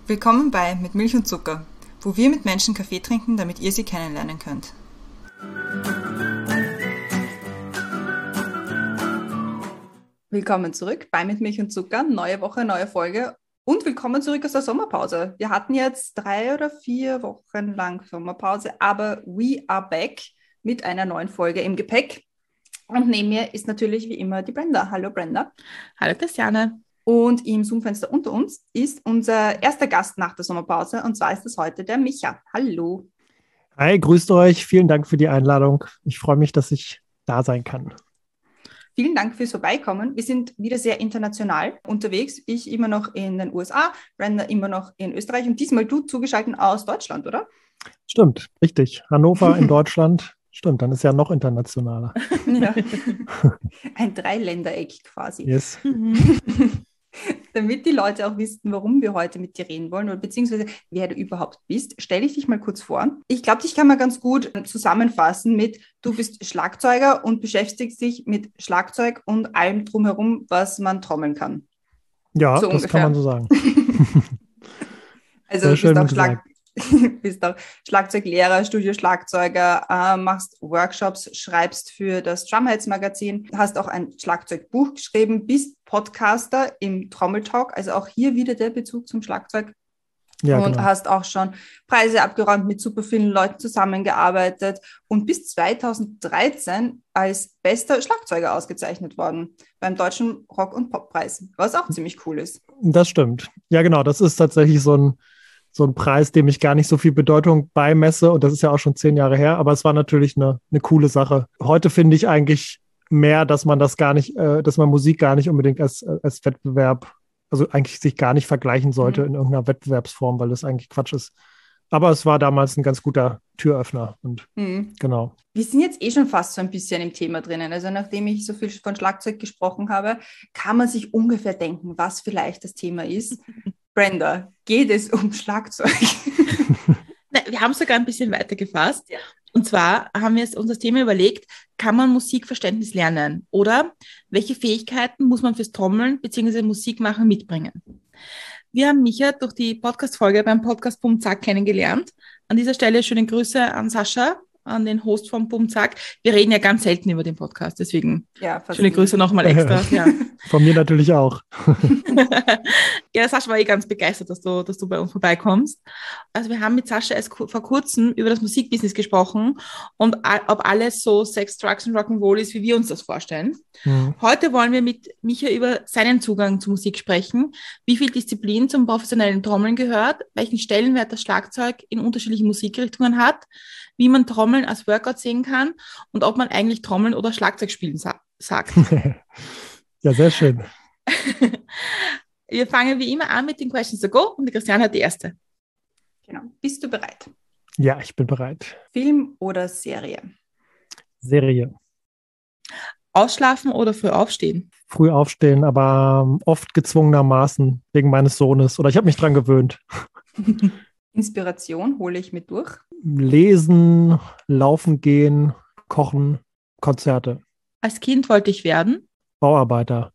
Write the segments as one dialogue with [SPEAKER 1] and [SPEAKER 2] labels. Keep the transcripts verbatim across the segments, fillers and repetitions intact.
[SPEAKER 1] Willkommen bei Mit Milch und Zucker, wo wir mit Menschen Kaffee trinken, damit ihr sie kennenlernen könnt. Willkommen zurück bei Mit Milch und Zucker, neue Woche, neue Folge und willkommen zurück aus der Sommerpause. Wir hatten jetzt drei oder vier Wochen lang Sommerpause, aber we are back mit einer neuen Folge im Gepäck. Und neben mir ist natürlich wie immer die Brenda. Hallo Brenda.
[SPEAKER 2] Hallo Christiane.
[SPEAKER 1] Und im Zoom-Fenster unter uns ist unser erster Gast nach der Sommerpause und zwar ist das heute der Micha. Hallo.
[SPEAKER 3] Hi, grüßt euch. Vielen Dank für die Einladung. Ich freue mich, dass ich da sein kann.
[SPEAKER 1] Vielen Dank fürs Vorbeikommen. Wir sind wieder sehr international unterwegs. Ich immer noch in den U S A, Brenda immer noch in Österreich und diesmal du zugeschaltet aus Deutschland, oder?
[SPEAKER 3] Stimmt, richtig. Hannover in Deutschland. Stimmt, dann ist ja noch internationaler.
[SPEAKER 1] Ja. Ein Dreiländereck quasi.
[SPEAKER 3] Yes.
[SPEAKER 1] Damit die Leute auch wissen, warum wir heute mit dir reden wollen oder beziehungsweise wer du überhaupt bist, stelle ich dich mal kurz vor. Ich glaube, dich kann man ganz gut zusammenfassen mit, du bist Schlagzeuger und beschäftigst dich mit Schlagzeug und allem drumherum, was man trommeln kann.
[SPEAKER 3] Ja,
[SPEAKER 1] so
[SPEAKER 3] das
[SPEAKER 1] ungefähr.
[SPEAKER 3] Kann man so sagen.
[SPEAKER 1] Also du bist auch, Schlag- bist auch Schlagzeuglehrer, Studioschlagzeuger, äh, machst Workshops, schreibst für das Drumheads Magazin, hast auch ein Schlagzeugbuch geschrieben, bist Podcaster im Trommeltalk, also auch hier wieder der Bezug zum Schlagzeug. Ja, und genau. Hast auch schon Preise abgeräumt, mit super vielen Leuten zusammengearbeitet und bis zweitausenddreizehn als bester Schlagzeuger ausgezeichnet worden beim Deutschen Rock- und Poppreis, was auch ziemlich cool ist.
[SPEAKER 3] Das stimmt. Ja, genau, das ist tatsächlich so ein so ein Preis, dem ich gar nicht so viel Bedeutung beimesse und das ist ja auch schon zehn Jahre her, aber es war natürlich eine, eine coole Sache. Heute finde ich eigentlich mehr, dass man das gar nicht, äh, dass man Musik gar nicht unbedingt als, als Wettbewerb, also eigentlich sich gar nicht vergleichen sollte mhm. in irgendeiner Wettbewerbsform, weil das eigentlich Quatsch ist. Aber es war damals ein ganz guter Türöffner und mhm. genau.
[SPEAKER 1] Wir sind jetzt eh schon fast so ein bisschen im Thema drinnen. Also nachdem ich so viel von Schlagzeug gesprochen habe, kann man sich ungefähr denken, was vielleicht das Thema ist. Brenda, geht es um Schlagzeug?
[SPEAKER 2] Nein, wir haben es sogar ein bisschen weiter gefasst. Ja. Und zwar haben wir uns das Thema überlegt, kann man Musikverständnis lernen? Oder welche Fähigkeiten muss man fürs Trommeln bzw. Musikmachen mitbringen? Wir haben Micha durch die Podcast-Folge beim Podcast Bum Zack kennengelernt. An dieser Stelle schöne Grüße an Sascha, an den Host vom Bum Zack. Wir reden ja ganz selten über den Podcast, deswegen ja, schöne Grüße nochmal extra. Ja.
[SPEAKER 3] Von mir natürlich auch.
[SPEAKER 2] Ja, Sascha war eh ganz begeistert, dass du, dass du bei uns vorbeikommst. Also wir haben mit Sascha erst vor kurzem über das Musikbusiness gesprochen und ob alles so Sex, Drugs und Rock'n'Roll ist, wie wir uns das vorstellen. Mhm. Heute wollen wir mit Micha über seinen Zugang zur Musik sprechen, wie viel Disziplin zum professionellen Trommeln gehört, welchen Stellenwert das Schlagzeug in unterschiedlichen Musikrichtungen hat, wie man Trommeln als Workout sehen kann und ob man eigentlich Trommeln oder Schlagzeug spielen sa- sagt.
[SPEAKER 3] Ja, sehr schön.
[SPEAKER 2] Wir fangen wie immer an mit den Questions to go und die Christiane hat die erste.
[SPEAKER 1] Genau. Bist du bereit?
[SPEAKER 3] Ja, ich bin bereit.
[SPEAKER 1] Film oder Serie?
[SPEAKER 3] Serie.
[SPEAKER 2] Ausschlafen oder früh aufstehen?
[SPEAKER 3] Früh aufstehen, aber oft gezwungenermaßen wegen meines Sohnes. Oder ich habe mich dran gewöhnt.
[SPEAKER 1] Inspiration hole ich mit durch?
[SPEAKER 3] Lesen, laufen gehen, kochen, Konzerte.
[SPEAKER 2] Als Kind wollte ich werden?
[SPEAKER 3] Bauarbeiter.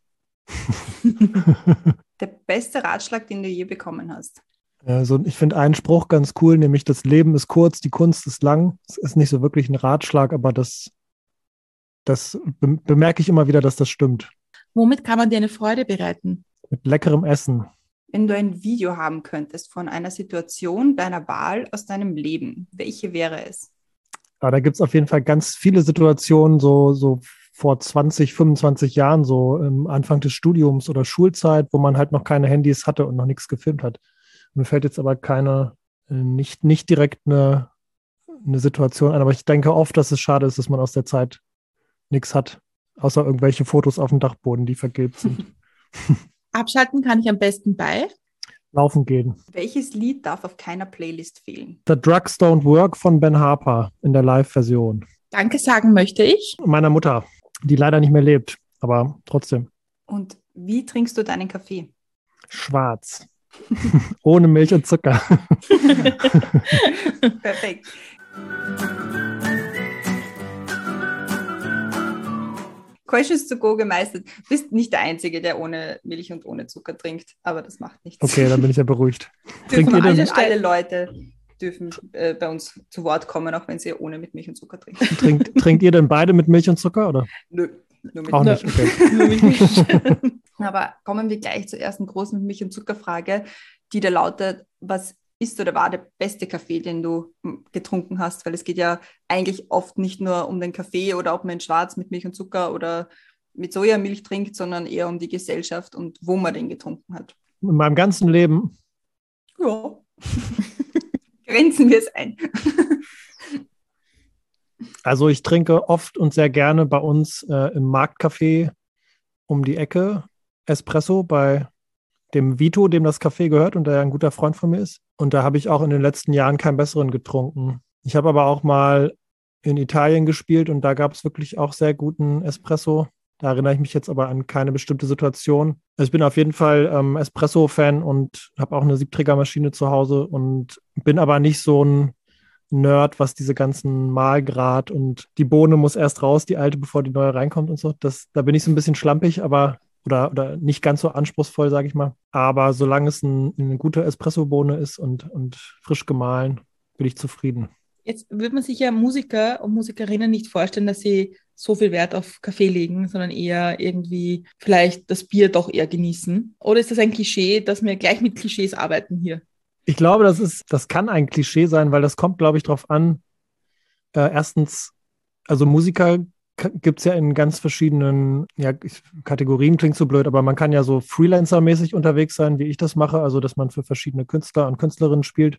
[SPEAKER 1] Der beste Ratschlag, den du je bekommen hast?
[SPEAKER 3] Also ich finde einen Spruch ganz cool, nämlich das Leben ist kurz, die Kunst ist lang. Es ist nicht so wirklich ein Ratschlag, aber das, das be- bemerke ich immer wieder, dass das stimmt.
[SPEAKER 2] Womit kann man dir eine Freude bereiten?
[SPEAKER 3] Mit leckerem Essen.
[SPEAKER 1] Wenn du ein Video haben könntest von einer Situation deiner Wahl aus deinem Leben, welche wäre es?
[SPEAKER 3] Ja, da gibt es auf jeden Fall ganz viele Situationen, so, so vor zwanzig, fünfundzwanzig Jahren, so am Anfang des Studiums oder Schulzeit, wo man halt noch keine Handys hatte und noch nichts gefilmt hat. Mir fällt jetzt aber keine, nicht, nicht direkt eine, eine Situation ein, aber ich denke oft, dass es schade ist, dass man aus der Zeit nichts hat, außer irgendwelche Fotos auf dem Dachboden, die vergilbt sind.
[SPEAKER 2] Abschalten kann ich am besten bei
[SPEAKER 3] Laufen gehen.
[SPEAKER 1] Welches Lied darf auf keiner Playlist fehlen?
[SPEAKER 3] The Drugs Don't Work von Ben Harper in der Live-Version.
[SPEAKER 2] Danke sagen möchte ich
[SPEAKER 3] meiner Mutter, die leider nicht mehr lebt, aber trotzdem.
[SPEAKER 1] Und wie trinkst du deinen Kaffee?
[SPEAKER 3] Schwarz. Ohne Milch und Zucker.
[SPEAKER 1] Perfekt. Questions to go gemeistert. Du bist nicht der Einzige, der ohne Milch und ohne Zucker trinkt, aber das macht nichts.
[SPEAKER 3] Okay, dann bin ich ja beruhigt.
[SPEAKER 1] Trinkt ihr
[SPEAKER 3] denn?
[SPEAKER 1] Alle, alle Leute dürfen äh, bei uns zu Wort kommen, auch wenn sie ohne mit Milch und Zucker trinken.
[SPEAKER 3] Trinkt, trinkt ihr denn beide mit Milch und Zucker, oder?
[SPEAKER 1] Nö, nur mit
[SPEAKER 3] Auch
[SPEAKER 1] Milch.
[SPEAKER 3] nicht, okay.
[SPEAKER 2] Nur mit Milch.
[SPEAKER 1] Aber kommen wir gleich zur ersten großen Milch- und Zuckerfrage, die da lautet, was ist oder war der beste Kaffee, den du getrunken hast? Weil es geht ja eigentlich oft nicht nur um den Kaffee oder ob man ihn schwarz mit Milch und Zucker oder mit Sojamilch trinkt, sondern eher um die Gesellschaft und wo man den getrunken hat.
[SPEAKER 3] In meinem ganzen Leben.
[SPEAKER 1] Ja. Grenzen wir es ein.
[SPEAKER 3] Also ich trinke oft und sehr gerne bei uns äh, im Marktcafé um die Ecke Espresso bei dem Vito, dem das Café gehört und der ein guter Freund von mir ist. Und da habe ich auch in den letzten Jahren keinen besseren getrunken. Ich habe aber auch mal in Italien gespielt und da gab es wirklich auch sehr guten Espresso. Da erinnere ich mich jetzt aber an keine bestimmte Situation. Also ich bin auf jeden Fall ähm, Espresso-Fan und habe auch eine Siebträgermaschine zu Hause und bin aber nicht so ein Nerd, was diese ganzen Mahlgrad und die Bohne muss erst raus, die alte, bevor die neue reinkommt und so. Das, da bin ich so ein bisschen schlampig, aber oder, oder nicht ganz so anspruchsvoll, sage ich mal. Aber solange es ein, eine gute Espresso-Bohne ist und, und frisch gemahlen, bin ich zufrieden.
[SPEAKER 2] Jetzt würde man sich ja Musiker und Musikerinnen nicht vorstellen, dass sie so viel Wert auf Kaffee legen, sondern eher irgendwie vielleicht das Bier doch eher genießen. Oder ist das ein Klischee, dass wir gleich mit Klischees arbeiten hier?
[SPEAKER 3] Ich glaube, das ist, das kann ein Klischee sein, weil das kommt, glaube ich, drauf an. Äh, erstens, also Musiker gibt es ja in ganz verschiedenen ja, Kategorien, klingt so blöd, aber man kann ja so Freelancer-mäßig unterwegs sein, wie ich das mache, also dass man für verschiedene Künstler und Künstlerinnen spielt.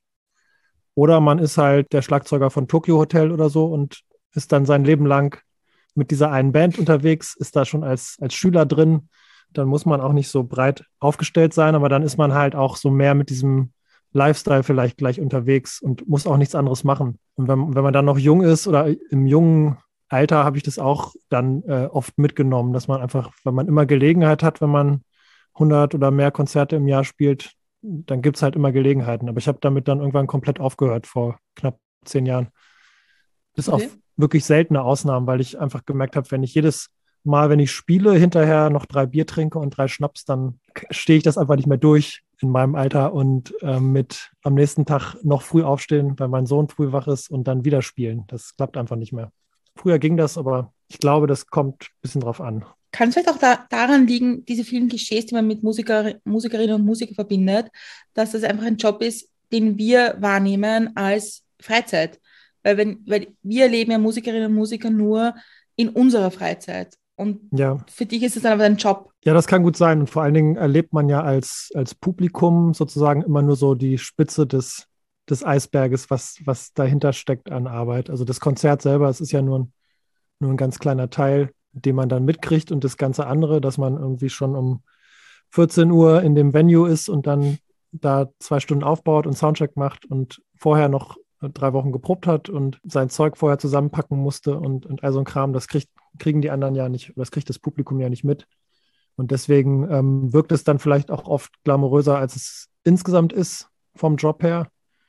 [SPEAKER 3] Oder man ist halt der Schlagzeuger von Tokyo Hotel oder so und ist dann sein Leben lang mit dieser einen Band unterwegs, ist da schon als, als Schüler drin. Dann muss man auch nicht so breit aufgestellt sein, aber dann ist man halt auch so mehr mit diesem Lifestyle vielleicht gleich unterwegs und muss auch nichts anderes machen. Und wenn, wenn man dann noch jung ist oder im jungen Alter, habe ich das auch dann äh, oft mitgenommen, dass man einfach, wenn man immer Gelegenheit hat, wenn man hundert oder mehr Konzerte im Jahr spielt, dann gibt es halt immer Gelegenheiten. Aber ich habe damit dann irgendwann komplett aufgehört vor knapp zehn Jahren. Bis
[SPEAKER 2] Okay.
[SPEAKER 3] auf wirklich seltene Ausnahmen, weil ich einfach gemerkt habe, wenn ich jedes Mal, wenn ich spiele, hinterher noch drei Bier trinke und drei Schnaps, dann stehe ich das einfach nicht mehr durch in meinem Alter und äh, mit am nächsten Tag noch früh aufstehen, weil mein Sohn früh wach ist und dann wieder spielen. Das klappt einfach nicht mehr. Früher ging das, aber ich glaube, das kommt ein bisschen drauf an.
[SPEAKER 2] Kann es vielleicht auch da, daran liegen, diese vielen Klischees, die man mit Musiker, Musikerinnen und Musikern verbindet, dass das einfach ein Job ist, den wir wahrnehmen als Freizeit. Weil, wenn, weil wir erleben ja Musikerinnen und Musiker nur in unserer Freizeit. Und
[SPEAKER 3] Ja.
[SPEAKER 2] für dich ist es dann aber ein Job.
[SPEAKER 3] Ja, das kann gut sein. Und vor allen Dingen erlebt man ja als, als Publikum sozusagen immer nur so die Spitze des, des Eisberges, was, was dahinter steckt an Arbeit. Also das Konzert selber, es ist ja nur ein, nur ein ganz kleiner Teil, den man dann mitkriegt und das ganze andere, dass man irgendwie schon um vierzehn Uhr in dem Venue ist und dann da zwei Stunden aufbaut und Soundcheck macht und vorher noch drei Wochen geprobt hat und sein Zeug vorher zusammenpacken musste und, und all so ein Kram, das kriegt, kriegen die anderen ja nicht, das kriegt das Publikum ja nicht mit. Und deswegen ähm, wirkt es dann vielleicht auch oft glamouröser, als es insgesamt ist vom Job her.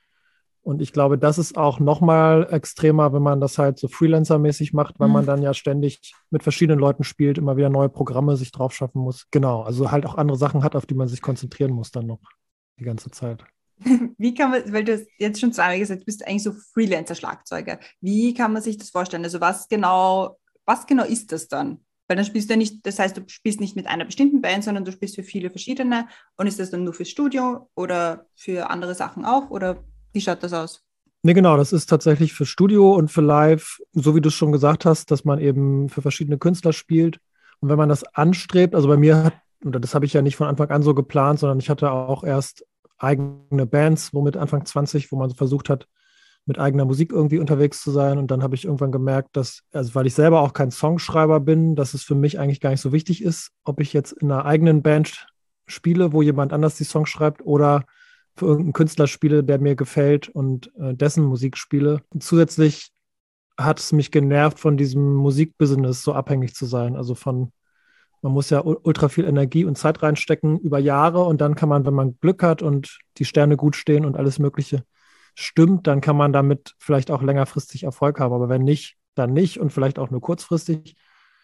[SPEAKER 3] Und ich glaube, das ist auch nochmal extremer, wenn man das halt so Freelancer-mäßig macht, weil
[SPEAKER 2] Mhm.
[SPEAKER 3] man dann ja ständig mit verschiedenen Leuten spielt, immer wieder neue Programme sich drauf schaffen muss. Genau, also halt auch andere Sachen hat, auf die man sich konzentrieren muss dann noch die ganze Zeit.
[SPEAKER 1] Wie kann man, weil du hast jetzt schon zweimal gesagt, du bist eigentlich so Freelancer-Schlagzeuger. Wie kann man sich das vorstellen? Also was genau, was genau ist das dann? Weil dann spielst du ja nicht, das heißt, du spielst nicht mit einer bestimmten Band, sondern du spielst für viele verschiedene. Und ist das dann nur fürs Studio oder für andere Sachen auch? Oder wie schaut das aus?
[SPEAKER 3] Nee, genau, das ist tatsächlich für Studio und für Live, so wie du es schon gesagt hast, dass man eben für verschiedene Künstler spielt. Und wenn man das anstrebt, also bei mir hat, oder das habe ich ja nicht von Anfang an so geplant, sondern ich hatte auch erst eigene Bands, wo mit Anfang zwanzig, wo man so versucht hat, mit eigener Musik irgendwie unterwegs zu sein. Und dann habe ich irgendwann gemerkt, dass, also weil ich selber auch kein Songschreiber bin, dass es für mich eigentlich gar nicht so wichtig ist, ob ich jetzt in einer eigenen Band spiele, wo jemand anders die Songs schreibt oder für irgendeinen Künstler spiele, der mir gefällt und äh, dessen Musik spiele. Und zusätzlich hat es mich genervt, von diesem Musikbusiness so abhängig zu sein. Also von, man muss ja ultra viel Energie und Zeit reinstecken über Jahre und dann kann man, wenn man Glück hat und die Sterne gut stehen und alles Mögliche stimmt, dann kann man damit vielleicht auch längerfristig Erfolg haben. Aber wenn nicht, dann nicht und vielleicht auch nur kurzfristig.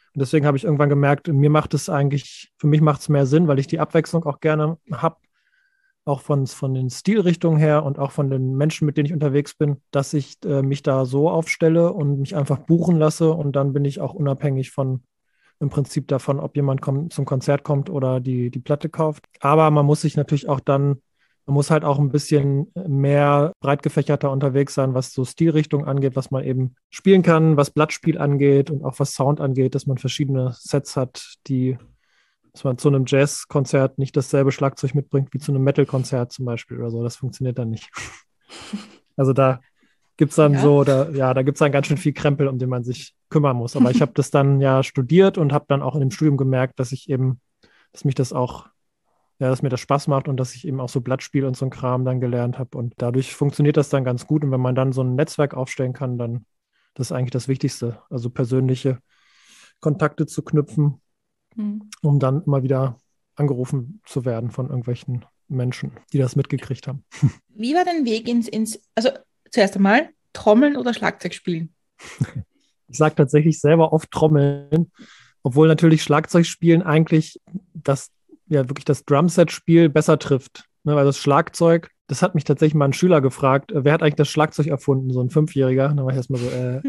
[SPEAKER 3] Und deswegen habe ich irgendwann gemerkt, mir macht es eigentlich, für mich macht es mehr Sinn, weil ich die Abwechslung auch gerne habe, auch von, von den Stilrichtungen her und auch von den Menschen, mit denen ich unterwegs bin, dass ich äh, mich da so aufstelle und mich einfach buchen lasse und dann bin ich auch unabhängig von im Prinzip davon, ob jemand kommt, zum Konzert kommt oder die, die Platte kauft. Aber man muss sich natürlich auch dann, man muss halt auch ein bisschen mehr breit gefächerter unterwegs sein, was so Stilrichtung angeht, was man eben spielen kann, was Blattspiel angeht und auch was Sound angeht, dass man verschiedene Sets hat, die, dass man zu einem Jazzkonzert nicht dasselbe Schlagzeug mitbringt wie zu einem Metal-Konzert zum Beispiel oder so. Das funktioniert dann nicht. Also da gibt es dann ja. so, da, ja, da gibt es dann ganz schön viel Krempel, um den man sich kümmern muss. Aber ich habe das dann ja studiert und habe dann auch in dem Studium gemerkt, dass ich eben, dass mich das auch, ja, dass mir das Spaß macht und dass ich eben auch so Blattspiel und so ein Kram dann gelernt habe. Und dadurch funktioniert das dann ganz gut. Und wenn man dann so ein Netzwerk aufstellen kann, dann das ist eigentlich das Wichtigste. Also persönliche Kontakte zu knüpfen, mhm. um dann immer wieder angerufen zu werden von irgendwelchen Menschen, die das mitgekriegt haben.
[SPEAKER 2] Wie war dein Weg ins, ins also zuerst einmal Trommeln oder Schlagzeug spielen?
[SPEAKER 3] Ich sage tatsächlich selber oft Trommeln, obwohl natürlich Schlagzeugspielen eigentlich das, ja, wirklich das Drumset-Spiel besser trifft. Ne, weil das Schlagzeug, das hat mich tatsächlich mal ein Schüler gefragt, wer hat eigentlich das Schlagzeug erfunden, so ein Fünfjähriger. Da war ich erstmal so, äh,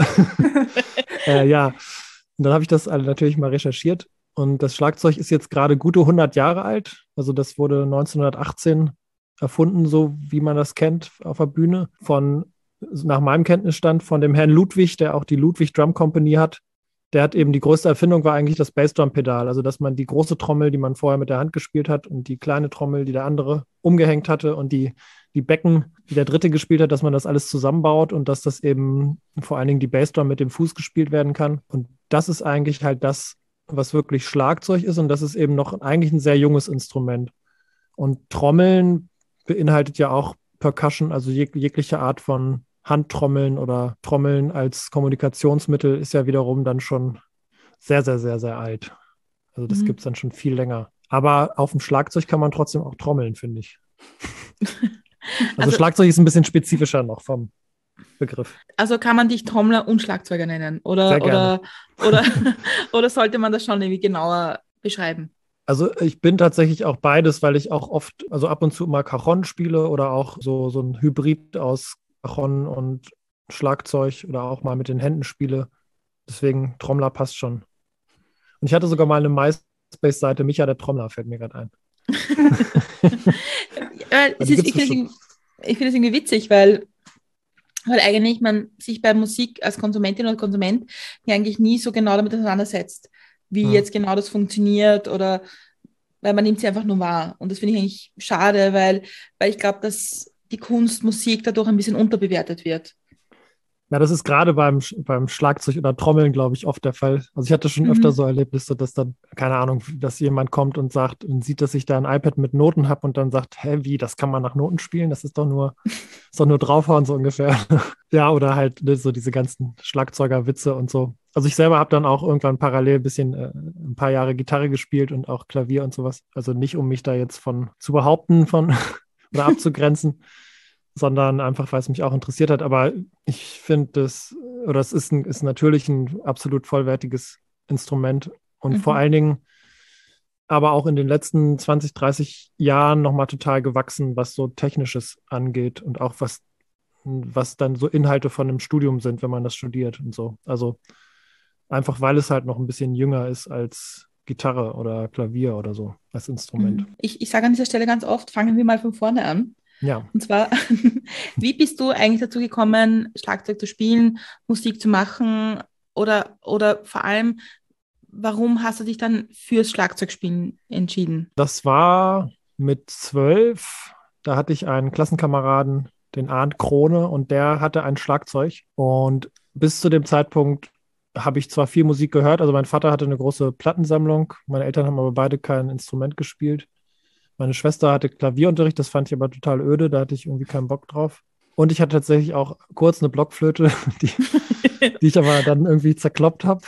[SPEAKER 3] äh, ja. Und dann habe ich das natürlich mal recherchiert. Und das Schlagzeug ist jetzt gerade gute hundert Jahre alt. Also das wurde neunzehnhundertachtzehn erfunden, so wie man das kennt auf der Bühne, von, nach meinem Kenntnisstand, von dem Herrn Ludwig, der auch die Ludwig Drum Company hat. Der hat eben, die größte Erfindung war eigentlich das Bassdrum-Pedal, also dass man die große Trommel, die man vorher mit der Hand gespielt hat und die kleine Trommel, die der andere umgehängt hatte und die, die Becken, die der dritte gespielt hat, dass man das alles zusammenbaut und dass das eben vor allen Dingen die Bassdrum mit dem Fuß gespielt werden kann. Und das ist eigentlich halt das, was wirklich Schlagzeug ist und das ist eben noch eigentlich ein sehr junges Instrument. Und Trommeln beinhaltet ja auch Percussion, also jeg- jegliche Art von Handtrommeln oder Trommeln als Kommunikationsmittel ist ja wiederum dann schon sehr, sehr, sehr, sehr alt. Also das mhm. gibt es dann schon viel länger. Aber auf dem Schlagzeug kann man trotzdem auch trommeln, finde ich. also, also Schlagzeug ist ein bisschen spezifischer noch vom Begriff.
[SPEAKER 2] Also kann man dich Trommler und Schlagzeuger nennen? Oder, oder, oder, oder sollte man das schon irgendwie genauer beschreiben?
[SPEAKER 3] Also ich bin tatsächlich auch beides, weil ich auch oft, also ab und zu mal Cajon spiele oder auch so, so ein Hybrid aus Cajon und Schlagzeug oder auch mal mit den Händen spiele. Deswegen Trommler passt schon. Und ich hatte sogar mal eine MySpace-Seite, Micha der Trommler, fällt mir gerade ein.
[SPEAKER 2] ja, es ist, ich finde es irgendwie witzig, weil, weil eigentlich man sich bei Musik als Konsumentin oder Konsument ja eigentlich nie so genau damit auseinandersetzt, wie hm. jetzt genau das funktioniert oder weil man nimmt sie einfach nur wahr. Und das finde ich eigentlich schade, weil, weil ich glaube, dass die Kunst, Musik dadurch ein bisschen unterbewertet wird.
[SPEAKER 3] Ja, das ist gerade beim, beim Schlagzeug oder Trommeln, glaube ich, oft der Fall. Also ich hatte schon mhm. öfter so Erlebnisse, dass dann, keine Ahnung, dass jemand kommt und sagt und sieht, dass ich da ein iPad mit Noten habe und dann sagt, hä, wie, das kann man nach Noten spielen? Das ist doch nur, ist doch nur draufhauen, so ungefähr. ja, oder halt ne, so diese ganzen Schlagzeugerwitze und so. Also ich selber habe dann auch irgendwann parallel ein bisschen, äh, ein paar Jahre Gitarre gespielt und auch Klavier und sowas. Also nicht, um mich da jetzt von zu behaupten von oder abzugrenzen, sondern einfach, weil es mich auch interessiert hat. Aber ich finde das, oder es ist, ein, ist natürlich ein absolut vollwertiges Instrument und mhm. vor allen Dingen aber auch in den letzten zwanzig, dreißig Jahren nochmal total gewachsen, was so Technisches angeht und auch was, was dann so Inhalte von einem Studium sind, wenn man das studiert und so. Also einfach, weil es halt noch ein bisschen jünger ist als Gitarre oder Klavier oder so als Instrument.
[SPEAKER 2] Ich, ich sage an dieser Stelle ganz oft, fangen wir mal von vorne an.
[SPEAKER 3] Ja.
[SPEAKER 2] Und zwar, wie bist du eigentlich dazu gekommen, Schlagzeug zu spielen, Musik zu machen oder, oder vor allem, warum hast du dich dann fürs Schlagzeugspielen entschieden?
[SPEAKER 3] Das war mit zwölf, da hatte ich einen Klassenkameraden, den Arndt Krone, und der hatte ein Schlagzeug. Und bis zu dem Zeitpunkt habe ich zwar viel Musik gehört, also mein Vater hatte eine große Plattensammlung, meine Eltern haben aber beide kein Instrument gespielt. Meine Schwester hatte Klavierunterricht, das fand ich aber total öde, da hatte ich irgendwie keinen Bock drauf. Und ich hatte tatsächlich auch kurz eine Blockflöte, die, die ich aber dann irgendwie zerkloppt habe.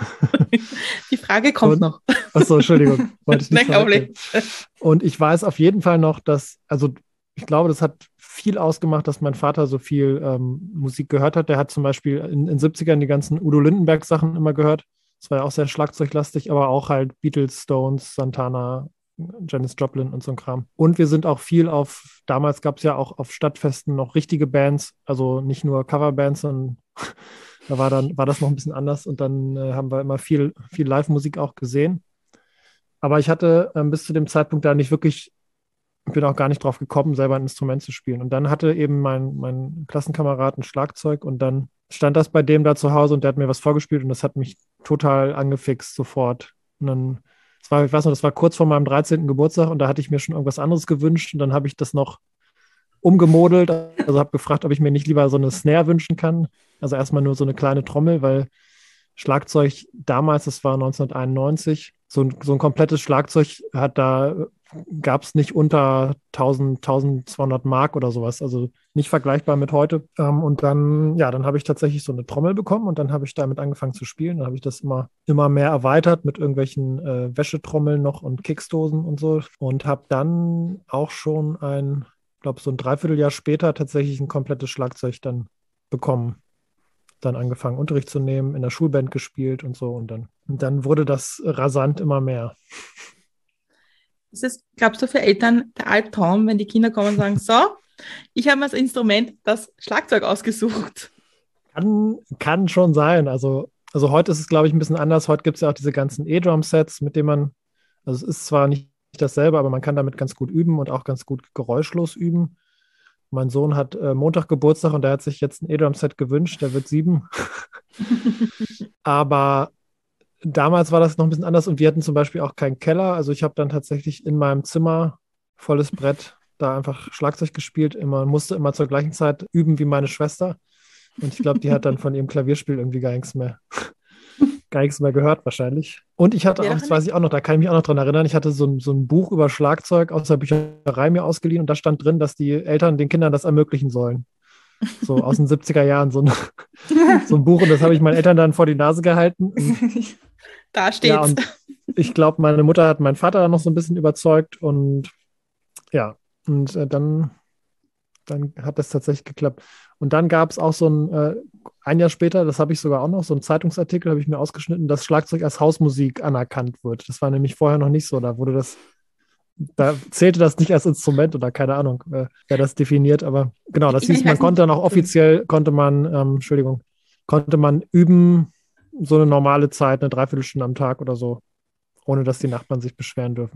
[SPEAKER 2] Die Frage kommt
[SPEAKER 3] und,
[SPEAKER 2] noch.
[SPEAKER 3] Achso, Entschuldigung. Wollte ich nicht
[SPEAKER 2] verwechseln.
[SPEAKER 3] Und ich weiß auf jeden Fall noch, dass, also ich glaube, das hat viel ausgemacht, dass mein Vater so viel ähm, Musik gehört hat. Der hat zum Beispiel in den siebzigern die ganzen Udo Lindenberg-Sachen immer gehört. Das war ja auch sehr schlagzeuglastig, aber auch halt Beatles, Stones, Santana, Janis Joplin und so ein Kram. Und wir sind auch viel auf, damals gab es ja auch auf Stadtfesten noch richtige Bands, also nicht nur Coverbands, sondern da war dann, war das noch ein bisschen anders und dann äh, haben wir immer viel, viel Live-Musik auch gesehen. Aber ich hatte ähm, bis zu dem Zeitpunkt da nicht wirklich, bin auch gar nicht drauf gekommen, selber ein Instrument zu spielen. Und dann hatte eben mein, mein Klassenkamerad ein Schlagzeug und dann stand das bei dem da zu Hause und der hat mir was vorgespielt und das hat mich total angefixt sofort. Und dann, das war, ich weiß noch, das war kurz vor meinem dreizehnten Geburtstag und da hatte ich mir schon irgendwas anderes gewünscht und dann habe ich das noch umgemodelt, also habe gefragt, ob ich mir nicht lieber so eine Snare wünschen kann. Also erstmal nur so eine kleine Trommel, weil Schlagzeug damals, das war neunzehnhunderteinundneunzig, so ein, so ein komplettes Schlagzeug hat da, gab es nicht unter tausend, tausendzweihundert Mark oder sowas, also nicht vergleichbar mit heute. Ähm, und dann, ja, dann habe ich tatsächlich so eine Trommel bekommen und dann habe ich damit angefangen zu spielen. Dann habe ich das immer, immer mehr erweitert mit irgendwelchen äh, Wäschetrommeln noch und Kicksdosen und so und habe dann auch schon ein, ich glaube, so ein Dreivierteljahr später tatsächlich ein komplettes Schlagzeug dann bekommen. Dann angefangen, Unterricht zu nehmen, in der Schulband gespielt und so. Und dann, und dann wurde das rasant immer mehr.
[SPEAKER 2] Ist es, glaubst du, für Eltern der Albtraum, wenn die Kinder kommen und sagen, so, ich habe mir als Instrument das Schlagzeug ausgesucht?
[SPEAKER 3] Kann, kann schon sein. Also, also heute ist es, glaube ich, ein bisschen anders. Heute gibt es ja auch diese ganzen E-Drum-Sets, mit denen man, also es ist zwar nicht dasselbe, aber man kann damit ganz gut üben und auch ganz gut geräuschlos üben. Mein Sohn hat äh, Montag Geburtstag und der hat sich jetzt ein E-Drum-Set gewünscht. Der wird sieben. Aber damals war das noch ein bisschen anders und wir hatten zum Beispiel auch keinen Keller. Also ich habe dann tatsächlich in meinem Zimmer volles Brett da einfach Schlagzeug gespielt. Immer, musste immer zur gleichen Zeit üben wie meine Schwester. Und ich glaube, die hat dann von ihrem Klavierspiel irgendwie gar nichts mehr, gar nichts mehr gehört wahrscheinlich. Und ich hatte auch, das weiß ich auch noch, da kann ich mich auch noch dran erinnern, ich hatte so ein, so ein Buch über Schlagzeug aus der Bücherei mir ausgeliehen und da stand drin, dass die Eltern den Kindern das ermöglichen sollen. So aus den siebziger Jahren, so ein, so ein Buch. Und das habe ich meinen Eltern dann vor die Nase gehalten. Und,
[SPEAKER 2] da steht's.
[SPEAKER 3] Ja, und ich glaube, meine Mutter hat meinen Vater dann noch so ein bisschen überzeugt und ja, und äh, dann, dann hat das tatsächlich geklappt. Und dann gab es auch so ein, äh, ein Jahr später, das habe ich sogar auch noch, so einen Zeitungsartikel habe ich mir ausgeschnitten, dass Schlagzeug als Hausmusik anerkannt wird. Das war nämlich vorher noch nicht so. Da wurde das, da zählte das nicht als Instrument oder keine Ahnung, äh, wer das definiert. Aber genau, das
[SPEAKER 2] Ich-
[SPEAKER 3] hieß,
[SPEAKER 2] ich
[SPEAKER 3] man
[SPEAKER 2] weiß
[SPEAKER 3] konnte
[SPEAKER 2] nicht.
[SPEAKER 3] dann auch offiziell, konnte man, ähm, Entschuldigung, konnte man üben, so eine normale Zeit, eine Dreiviertelstunde am Tag oder so, ohne dass die Nachbarn sich beschweren dürfen.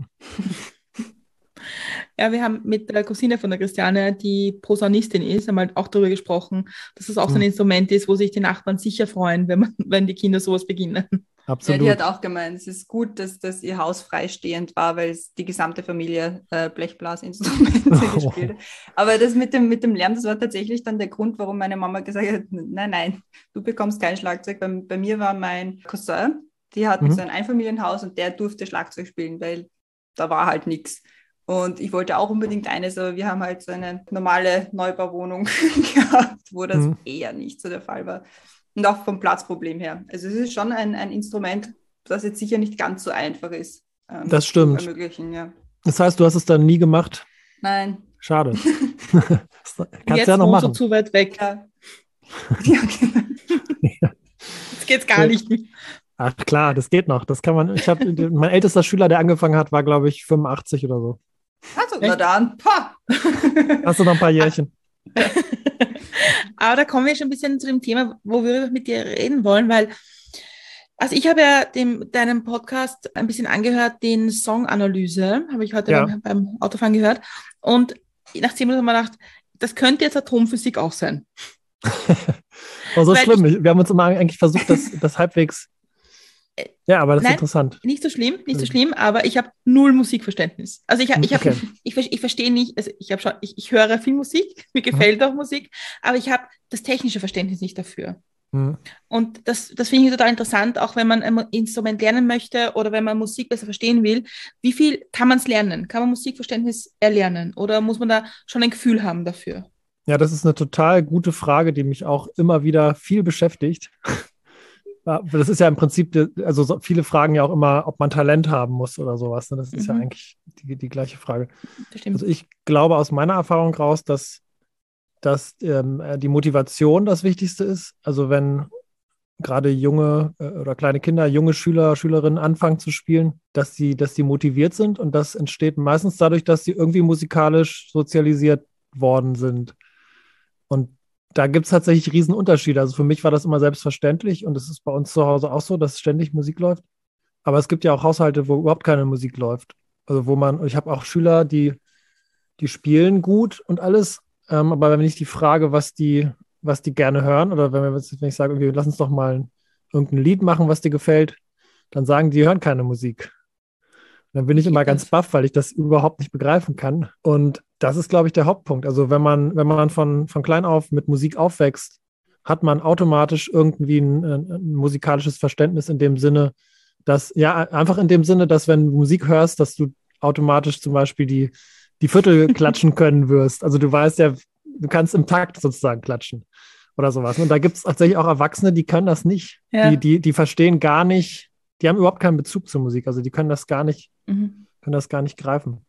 [SPEAKER 2] Ja, wir haben mit der Cousine von der Christiane, die Posaunistin ist, einmal auch darüber gesprochen, dass es auch so ein
[SPEAKER 3] Hm.
[SPEAKER 2] Instrument ist, wo sich die Nachbarn sicher freuen, wenn, man, wenn die Kinder sowas beginnen.
[SPEAKER 1] Ja,
[SPEAKER 3] Absolut.
[SPEAKER 1] die hat auch gemeint, es ist gut, dass, dass ihr Haus freistehend war, weil es die gesamte Familie äh, Blechblasinstrumente gespielt hat. Aber das mit dem, mit dem Lärm, das war tatsächlich dann der Grund, warum meine Mama gesagt hat, nein, nein, du bekommst kein Schlagzeug. Bei, bei mir war mein Cousin, die hatten
[SPEAKER 3] Mhm.
[SPEAKER 1] so ein Einfamilienhaus und der durfte Schlagzeug spielen, weil da war halt nichts. Und ich wollte auch unbedingt eines, aber wir haben halt so eine normale Neubauwohnung gehabt, wo das
[SPEAKER 3] Mhm.
[SPEAKER 1] eher nicht so der Fall war. Und auch vom Platzproblem her. Also es ist schon ein, ein Instrument, das jetzt sicher nicht ganz so einfach ist. ähm,
[SPEAKER 3] Das
[SPEAKER 1] zu
[SPEAKER 3] stimmt.
[SPEAKER 1] ermöglichen, ja.
[SPEAKER 3] Das heißt, du hast es dann nie gemacht?
[SPEAKER 1] Nein.
[SPEAKER 3] Schade. Das kannst du
[SPEAKER 2] Jetzt
[SPEAKER 3] ja noch
[SPEAKER 2] wohnst du
[SPEAKER 3] machen.
[SPEAKER 2] zu weit weg.
[SPEAKER 1] Ja. Ja, genau.
[SPEAKER 2] Jetzt geht's gar nicht mehr.
[SPEAKER 3] Ach klar, das geht noch. Das kann man. Ich habe mein ältester Schüler, der angefangen hat, war, glaube ich, fünfundachtzig oder so.
[SPEAKER 1] Also, na
[SPEAKER 2] Echt?
[SPEAKER 1] dann. Pah.
[SPEAKER 3] Hast du noch ein paar Jährchen?
[SPEAKER 2] Aber da kommen wir schon ein bisschen zu dem Thema, wo wir mit dir reden wollen, weil, also ich habe ja dem, deinem Podcast ein bisschen angehört, den Songanalyse, habe ich heute
[SPEAKER 3] Ja.
[SPEAKER 2] beim, beim Autofahren gehört. Und nach zehn Minuten haben wir gedacht, das könnte jetzt Atomphysik auch sein.
[SPEAKER 3] Oh, so
[SPEAKER 2] Weil
[SPEAKER 3] schlimm. Wir haben uns immer eigentlich versucht, das, das halbwegs. Ja, aber das ist
[SPEAKER 2] Nein.
[SPEAKER 3] interessant.
[SPEAKER 2] Nicht so schlimm, nicht so schlimm, aber ich habe null Musikverständnis. Also ich, ich, hab,
[SPEAKER 3] Okay.
[SPEAKER 2] ich, ich, ich verstehe nicht, also ich, hab schon, ich, ich höre viel Musik, mir gefällt auch Musik, aber ich habe das technische Verständnis nicht dafür.
[SPEAKER 3] Mhm.
[SPEAKER 2] Und das, das finde ich total interessant, auch wenn man ein Instrument lernen möchte oder wenn man Musik besser verstehen will. Wie viel kann man es lernen? Kann man Musikverständnis erlernen oder muss man da schon ein Gefühl haben dafür?
[SPEAKER 3] Ja, das ist eine total gute Frage, die mich auch immer wieder viel beschäftigt. Ja, das ist ja im Prinzip, also so viele fragen ja auch immer, ob man Talent haben muss oder sowas. Das ist ja
[SPEAKER 2] Mhm.
[SPEAKER 3] eigentlich die, die gleiche Frage.
[SPEAKER 2] Das stimmt.
[SPEAKER 3] Also ich glaube aus meiner Erfahrung raus, dass, dass ähm, die Motivation das Wichtigste ist. Also wenn, gerade junge äh, oder kleine Kinder, junge Schüler, Schülerinnen anfangen zu spielen, dass sie, dass sie motiviert sind und das entsteht meistens dadurch, dass sie irgendwie musikalisch sozialisiert worden sind. Und da gibt es tatsächlich Riesenunterschiede. Also für mich war das immer selbstverständlich und es ist bei uns zu Hause auch so, dass ständig Musik läuft. Aber es gibt ja auch Haushalte, wo überhaupt keine Musik läuft. Also wo man, ich habe auch Schüler, die, die spielen gut und alles, ähm, aber wenn ich die frage, was die, was die gerne hören, oder wenn, wir, wenn ich sage, okay, lass uns doch mal irgendein Lied machen, was dir gefällt, dann sagen die, die hören keine Musik. Und dann bin ich immer ganz baff, weil ich das überhaupt nicht begreifen kann. Und das ist, glaube ich, der Hauptpunkt. Also wenn man, wenn man von, von klein auf mit Musik aufwächst, hat man automatisch irgendwie ein, ein musikalisches Verständnis in dem Sinne, dass, ja, einfach in dem Sinne, dass wenn du Musik hörst, dass du automatisch zum Beispiel die, die Viertel klatschen können wirst. Also du weißt ja, du kannst im Takt sozusagen klatschen oder sowas. Und da gibt es tatsächlich auch Erwachsene, die können das nicht. Ja. Die, die, die verstehen gar nicht, die haben überhaupt keinen Bezug zur Musik. Also die können das gar nicht, mhm. können das gar nicht greifen.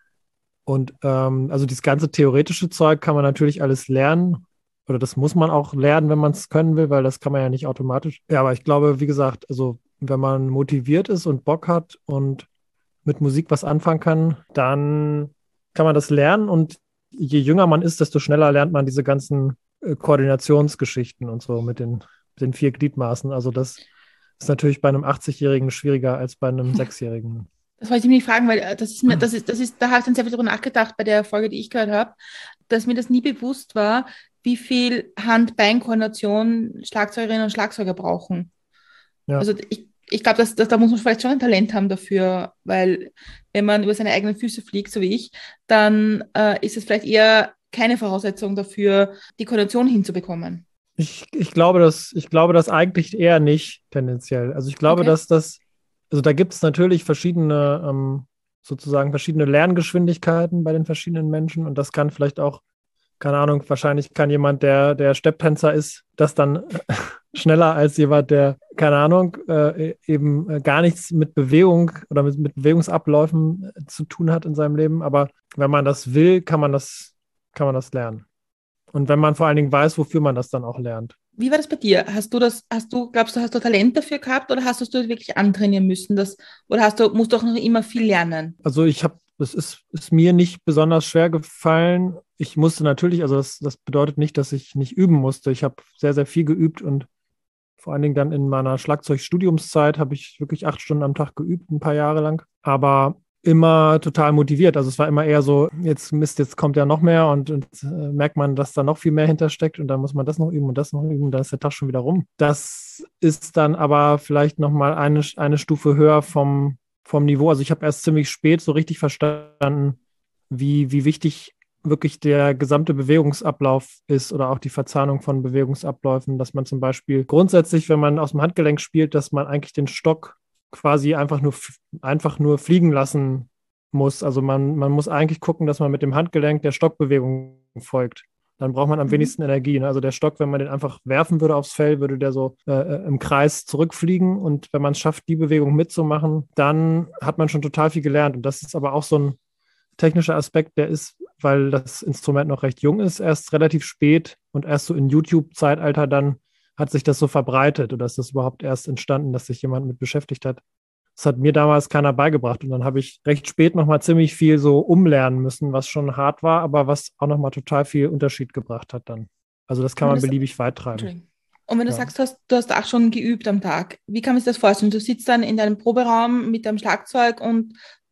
[SPEAKER 3] Und ähm, also dieses ganze theoretische Zeug kann man natürlich alles lernen. Oder das muss man auch lernen, wenn man es können will, weil das kann man ja nicht automatisch. Ja, aber ich glaube, wie gesagt, also wenn man motiviert ist und Bock hat und mit Musik was anfangen kann, dann kann man das lernen. Und je jünger man ist, desto schneller lernt man diese ganzen äh, Koordinationsgeschichten und so mit den, den vier Gliedmaßen. Also das ist natürlich bei einem achtzig-Jährigen schwieriger als bei einem Sechsjährigen.
[SPEAKER 2] Das wollte ich mich fragen, weil das ist mir, das ist, das ist, da habe ich dann sehr viel darüber nachgedacht bei der Folge, die ich gehört habe, dass mir das nie bewusst war, wie viel Hand-Bein-Koordination Schlagzeugerinnen und Schlagzeuger brauchen. Ja. Also ich, ich glaube, dass, dass, da muss man vielleicht schon ein Talent haben dafür, weil wenn man über seine eigenen Füße fliegt, so wie ich, dann äh, ist es vielleicht eher keine Voraussetzung dafür, die Koordination hinzubekommen.
[SPEAKER 3] Ich, ich, glaube, dass, ich glaube das eigentlich eher nicht tendenziell. Also ich glaube, okay. dass das, also da gibt es natürlich verschiedene, ähm, sozusagen verschiedene Lerngeschwindigkeiten bei den verschiedenen Menschen und das kann vielleicht auch, keine Ahnung, wahrscheinlich kann jemand, der, der Stepptänzer ist, das dann schneller als jemand, der, keine Ahnung, äh, eben äh, gar nichts mit Bewegung oder mit, mit Bewegungsabläufen äh, zu tun hat in seinem Leben. Aber wenn man das will, kann man das, kann man das lernen. Und wenn man vor allen Dingen weiß, wofür man das dann auch lernt.
[SPEAKER 2] Wie war das bei dir? Hast du das, hast du, glaubst du, hast du Talent dafür gehabt oder hast du das wirklich antrainieren müssen? Das, oder hast du, musst du auch noch immer viel lernen?
[SPEAKER 3] Also ich habe, das ist, ist mir nicht besonders schwer gefallen. Ich musste natürlich, also das, das bedeutet nicht, dass ich nicht üben musste. Ich habe sehr, sehr viel geübt und vor allen Dingen dann in meiner Schlagzeugstudiumszeit habe ich wirklich acht Stunden am Tag geübt, ein paar Jahre lang. Aber immer total motiviert. Also es war immer eher so, jetzt Mist, jetzt kommt ja noch mehr und, und äh, merkt man, dass da noch viel mehr hintersteckt und dann muss man das noch üben und das noch üben und dann ist der Tag schon wieder rum. Das ist dann aber vielleicht nochmal eine, eine Stufe höher vom, vom Niveau. Also ich habe erst ziemlich spät so richtig verstanden, wie, wie wichtig wirklich der gesamte Bewegungsablauf ist oder auch die Verzahnung von Bewegungsabläufen, dass man zum Beispiel grundsätzlich, wenn man aus dem Handgelenk spielt, dass man eigentlich den Stock quasi einfach nur, einfach nur fliegen lassen muss. Also man, man muss eigentlich gucken, dass man mit dem Handgelenk der Stockbewegung folgt. Dann braucht man am mhm. wenigsten Energie. Ne? Also der Stock, wenn man den einfach werfen würde aufs Fell, würde der so äh, im Kreis zurückfliegen. Und wenn man es schafft, die Bewegung mitzumachen, dann hat man schon total viel gelernt. Und das ist aber auch so ein technischer Aspekt, der ist, weil das Instrument noch recht jung ist, erst relativ spät und erst so in YouTube-Zeitalter dann hat sich das so verbreitet oder ist das überhaupt erst entstanden, dass sich jemand mit beschäftigt hat. Das hat mir damals keiner beigebracht und dann habe ich recht spät nochmal ziemlich viel so umlernen müssen, was schon hart war, aber was auch nochmal total viel Unterschied gebracht hat dann. Also das kann man beliebig weit treiben.
[SPEAKER 2] Und wenn du ja. sagst, du hast, du hast acht Stunden geübt am Tag, wie kann man sich das vorstellen? Du sitzt dann in deinem Proberaum mit deinem Schlagzeug und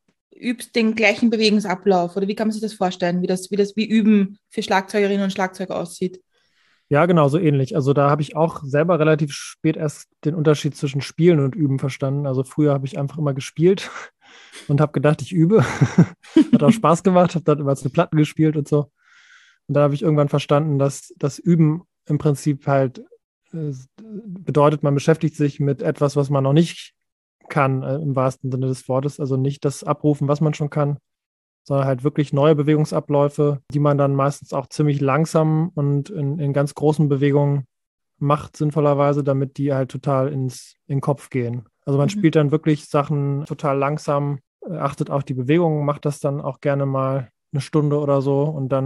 [SPEAKER 2] übst den gleichen Bewegungsablauf oder wie kann man sich das vorstellen, wie das, wie das wie Üben für Schlagzeugerinnen und Schlagzeuger aussieht?
[SPEAKER 3] Ja, genau, so ähnlich. Also da habe ich auch selber relativ spät erst den Unterschied zwischen Spielen und Üben verstanden. Also früher habe ich einfach immer gespielt und habe gedacht, ich übe. Hat auch Spaß gemacht, habe dann immer zu Platten gespielt und so. Und da habe ich irgendwann verstanden, dass das Üben im Prinzip halt äh, bedeutet, man beschäftigt sich mit etwas, was man noch nicht kann, äh, im wahrsten Sinne des Wortes. Also nicht das abrufen, was man schon kann, sondern halt wirklich neue Bewegungsabläufe, die man dann meistens auch ziemlich langsam und in, in ganz großen Bewegungen macht, sinnvollerweise, damit die halt total ins, in den Kopf gehen. Also man mhm. spielt dann wirklich Sachen total langsam, achtet auf die Bewegungen, macht das dann auch gerne mal eine Stunde oder so und dann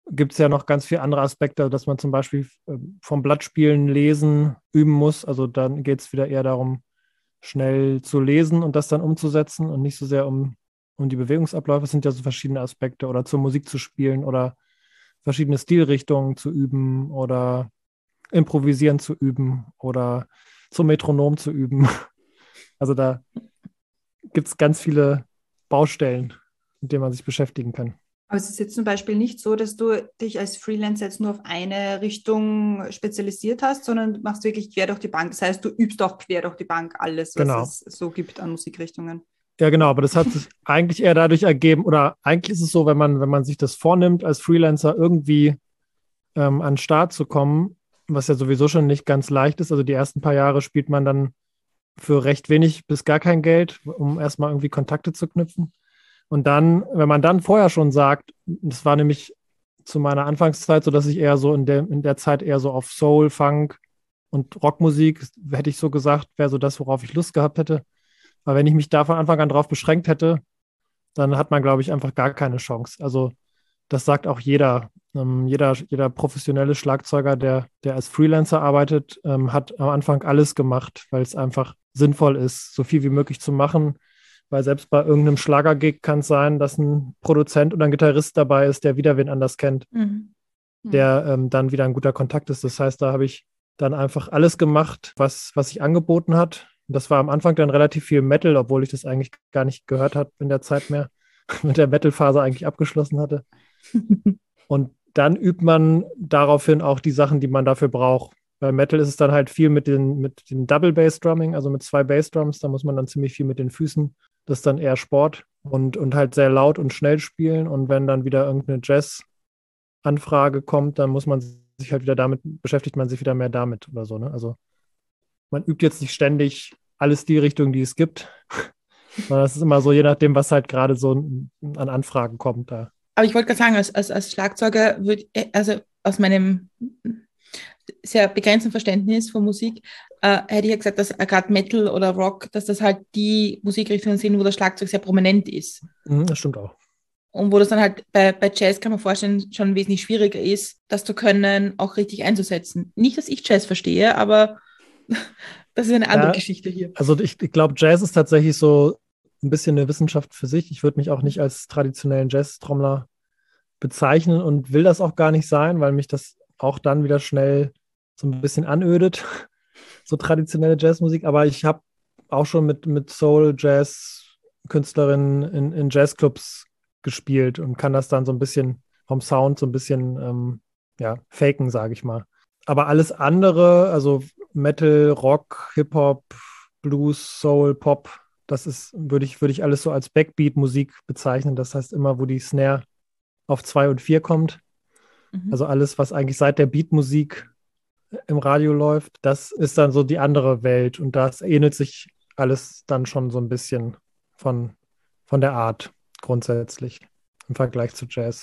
[SPEAKER 3] gibt es ja noch ganz viele andere Aspekte, dass man zum Beispiel vom Blattspielen lesen üben muss. Also dann geht es wieder eher darum, schnell zu lesen und das dann umzusetzen und nicht so sehr um, um die Bewegungsabläufe. Es sind ja so verschiedene Aspekte. Oder zur Musik zu spielen oder verschiedene Stilrichtungen zu üben oder improvisieren zu üben oder zum Metronom zu üben. Also da gibt es ganz viele Baustellen, mit denen man sich beschäftigen kann.
[SPEAKER 1] Aber es ist jetzt zum Beispiel nicht so, dass du dich als Freelancer jetzt nur auf eine Richtung spezialisiert hast, sondern du machst wirklich quer durch die Bank. Das heißt, du übst auch quer durch die Bank alles, was
[SPEAKER 3] Genau.
[SPEAKER 1] es so gibt an Musikrichtungen.
[SPEAKER 3] Ja, genau, aber das hat sich eigentlich eher dadurch ergeben, oder eigentlich ist es so, wenn man, wenn man sich das vornimmt, als Freelancer irgendwie ähm, an den Start zu kommen, was ja sowieso schon nicht ganz leicht ist. Also die ersten paar Jahre spielt man dann für recht wenig bis gar kein Geld, um erstmal irgendwie Kontakte zu knüpfen. Und dann, wenn man dann vorher schon sagt, das war nämlich zu meiner Anfangszeit so, dass ich eher so in der, in der Zeit eher so auf Soul, Funk und Rockmusik, hätte ich so gesagt, wäre so das, worauf ich Lust gehabt hätte. Aber wenn ich mich da von Anfang an drauf beschränkt hätte, dann hat man, glaube ich, einfach gar keine Chance. Also das sagt auch jeder. Ähm, jeder, jeder professionelle Schlagzeuger, der, der als Freelancer arbeitet, ähm, hat am Anfang alles gemacht, weil es einfach sinnvoll ist, so viel wie möglich zu machen. Weil selbst bei irgendeinem Schlagergig kann es sein, dass ein Produzent oder ein Gitarrist dabei ist, der wieder wen anders kennt,
[SPEAKER 2] Mhm.
[SPEAKER 3] der ähm, dann wieder ein guter Kontakt ist. Das heißt, da habe ich dann einfach alles gemacht, was, was sich angeboten hat. Und das war am Anfang dann relativ viel Metal, obwohl ich das eigentlich gar nicht gehört habe in der Zeit mehr, mit der Metal-Phase eigentlich abgeschlossen hatte. Und dann übt man daraufhin auch die Sachen, die man dafür braucht. Bei Metal ist es dann halt viel mit den, mit den Double Bass Drumming, also mit zwei Bassdrums. Da muss man dann ziemlich viel mit den Füßen. Das ist dann eher Sport und, und halt sehr laut und schnell spielen. Und wenn dann wieder irgendeine Jazz-Anfrage kommt, dann muss man sich halt wieder damit, beschäftigt man sich wieder mehr damit oder so. Ne? Also man übt jetzt nicht ständig alle Stilrichtungen, die es gibt. Sondern das ist immer so, je nachdem, was halt gerade so an Anfragen kommt da.
[SPEAKER 2] Aber ich wollte gerade sagen, als, als, als Schlagzeuger würde, also aus meinem sehr begrenzten Verständnis von Musik, äh, hätte ich ja gesagt, dass gerade Metal oder Rock, dass das halt die Musikrichtungen sind, wo das Schlagzeug sehr prominent ist.
[SPEAKER 3] Mhm, das stimmt auch.
[SPEAKER 2] Und wo das dann halt bei, bei Jazz, kann man vorstellen, schon wesentlich schwieriger ist, das zu können, auch richtig einzusetzen. Nicht, dass ich Jazz verstehe, aber das ist eine andere
[SPEAKER 3] Ja,
[SPEAKER 2] Geschichte hier.
[SPEAKER 3] Also ich, ich glaube, Jazz ist tatsächlich so ein bisschen eine Wissenschaft für sich. Ich würde mich auch nicht als traditionellen Jazz-Trommler bezeichnen und will das auch gar nicht sein, weil mich das auch dann wieder schnell so ein bisschen anödet, so traditionelle Jazzmusik. Aber ich habe auch schon mit, mit Soul-Jazz-Künstlerinnen in, in Jazzclubs gespielt und kann das dann so ein bisschen vom Sound so ein bisschen ähm, ja, faken, sage ich mal. Aber alles andere, also Metal, Rock, Hip-Hop, Blues, Soul, Pop, das ist, würde ich, würde ich alles so als Backbeat-Musik bezeichnen. Das heißt immer, wo die Snare auf zwei und vier kommt.
[SPEAKER 2] Mhm.
[SPEAKER 3] Also alles, was eigentlich seit der Beatmusik im Radio läuft, das ist dann so die andere Welt. Und das ähnelt sich alles dann schon so ein bisschen von, von der Art grundsätzlich im Vergleich zu Jazz.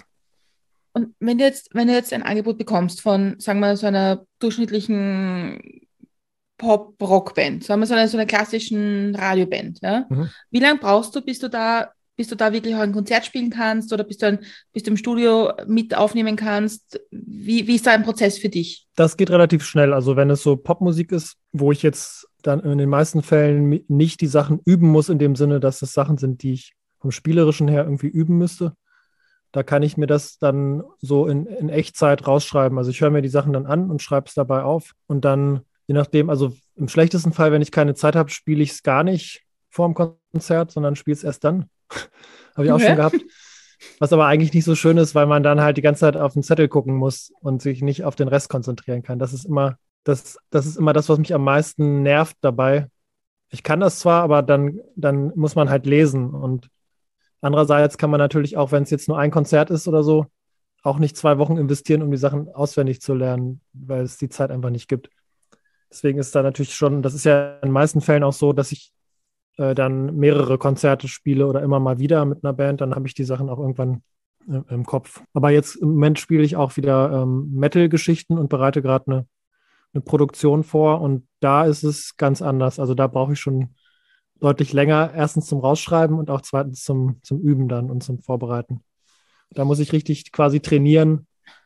[SPEAKER 2] Und wenn du jetzt, wenn du jetzt ein Angebot bekommst von, sagen wir, so einer durchschnittlichen Pop-Rock-Band, sagen wir so einer, so einer klassischen Radioband, ja?
[SPEAKER 3] Mhm.
[SPEAKER 2] Wie lange brauchst du, bis du da, bis du da wirklich auch ein Konzert spielen kannst oder bis du, ein, bis du im Studio mit aufnehmen kannst? Wie, wie ist da ein Prozess für dich?
[SPEAKER 3] Das geht relativ schnell. Also wenn es so Popmusik ist, wo ich jetzt dann in den meisten Fällen nicht die Sachen üben muss, in dem Sinne, dass es Sachen sind, die ich vom Spielerischen her irgendwie üben müsste, da kann ich mir das dann so in, in Echtzeit rausschreiben. Also ich höre mir die Sachen dann an und schreibe es dabei auf. Und dann, je nachdem, also im schlechtesten Fall, wenn ich keine Zeit habe, spiele ich es gar nicht vor dem Konzert, sondern spiele es erst dann. Habe ich auch
[SPEAKER 2] Okay.
[SPEAKER 3] schon gehabt. Was aber eigentlich nicht so schön ist, weil man dann halt die ganze Zeit auf den Zettel gucken muss und sich nicht auf den Rest konzentrieren kann. Das ist immer das, das ist immer das, was mich am meisten nervt dabei. Ich kann das zwar, aber dann, dann muss man halt lesen. Und andererseits kann man natürlich auch, wenn es jetzt nur ein Konzert ist oder so, auch nicht zwei Wochen investieren, um die Sachen auswendig zu lernen, weil es die Zeit einfach nicht gibt. Deswegen ist da natürlich schon, das ist ja in den meisten Fällen auch so, dass ich äh, dann mehrere Konzerte spiele oder immer mal wieder mit einer Band, dann habe ich die Sachen auch irgendwann äh, im Kopf. Aber jetzt im Moment spiele ich auch wieder ähm, Metal-Geschichten und bereite gerade eine, eine Produktion vor und da ist es ganz anders. Also da brauche ich schon deutlich länger, erstens zum Rausschreiben und auch zweitens zum, zum Üben dann und zum Vorbereiten. Da muss ich richtig quasi trainieren,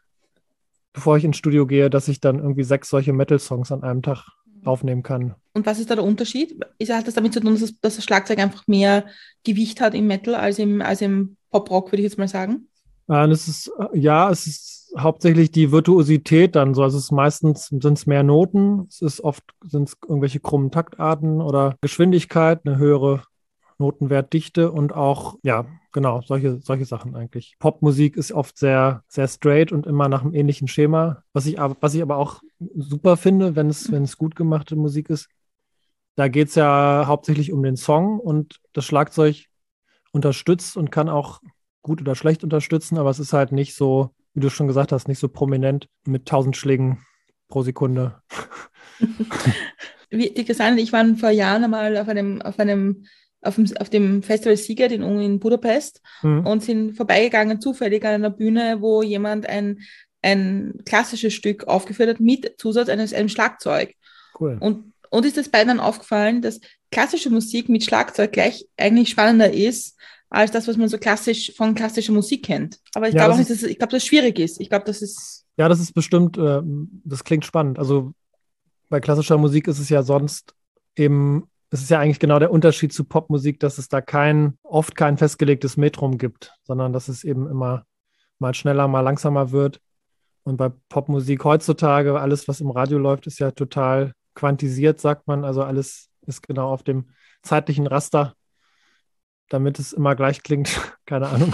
[SPEAKER 3] bevor ich ins Studio gehe, dass ich dann irgendwie sechs solche Metal-Songs an einem Tag aufnehmen kann.
[SPEAKER 2] Und was ist da der Unterschied? Ist, hat das damit zu tun, dass, es, dass das Schlagzeug einfach mehr Gewicht hat im Metal als im, als im Pop-Rock, würde ich jetzt mal sagen?
[SPEAKER 3] Äh, es ist, ja, es ist hauptsächlich die Virtuosität dann so. Also es ist meistens sind es mehr Noten, es ist oft sind es irgendwelche krummen Taktarten oder Geschwindigkeit, eine höhere Notenwertdichte und auch, ja, genau, solche, solche Sachen eigentlich. Popmusik ist oft sehr, sehr straight und immer nach einem ähnlichen Schema. Was ich, aber- was ich aber auch super finde, wenn es, wenn es gut gemachte Musik ist, da geht es ja hauptsächlich um den Song und das Schlagzeug unterstützt und kann auch gut oder schlecht unterstützen, aber es ist halt nicht so, wie du schon gesagt hast, nicht so prominent mit tausend Schlägen pro Sekunde.
[SPEAKER 2] Wie, die Christiane und ich waren vor Jahren einmal auf einem, auf einem, auf dem, auf dem Festival Sziget in, in Budapest
[SPEAKER 3] Mhm.
[SPEAKER 2] und sind vorbeigegangen zufällig an einer Bühne, wo jemand ein, ein klassisches Stück aufgeführt hat mit Zusatz eines einem Schlagzeug.
[SPEAKER 3] Cool.
[SPEAKER 2] Und, und ist es beiden dann aufgefallen, dass klassische Musik mit Schlagzeug gleich eigentlich spannender ist, als das, was man so klassisch von klassischer Musik kennt. Aber ich
[SPEAKER 3] Ja,
[SPEAKER 2] glaube auch
[SPEAKER 3] das
[SPEAKER 2] nicht, dass es, ich glaube, dass es schwierig ist. Ich glaube, das ist,
[SPEAKER 3] Ja, das ist bestimmt, äh, das klingt spannend. Also bei klassischer Musik ist es ja sonst eben, es ist ja eigentlich genau der Unterschied zu Popmusik, dass es da kein, oft kein festgelegtes Metrum gibt, sondern dass es eben immer mal schneller, mal langsamer wird. Und bei Popmusik heutzutage, alles, was im Radio läuft, ist ja total quantisiert, sagt man. Also alles ist genau auf dem zeitlichen Raster, damit es immer gleich klingt. Keine Ahnung,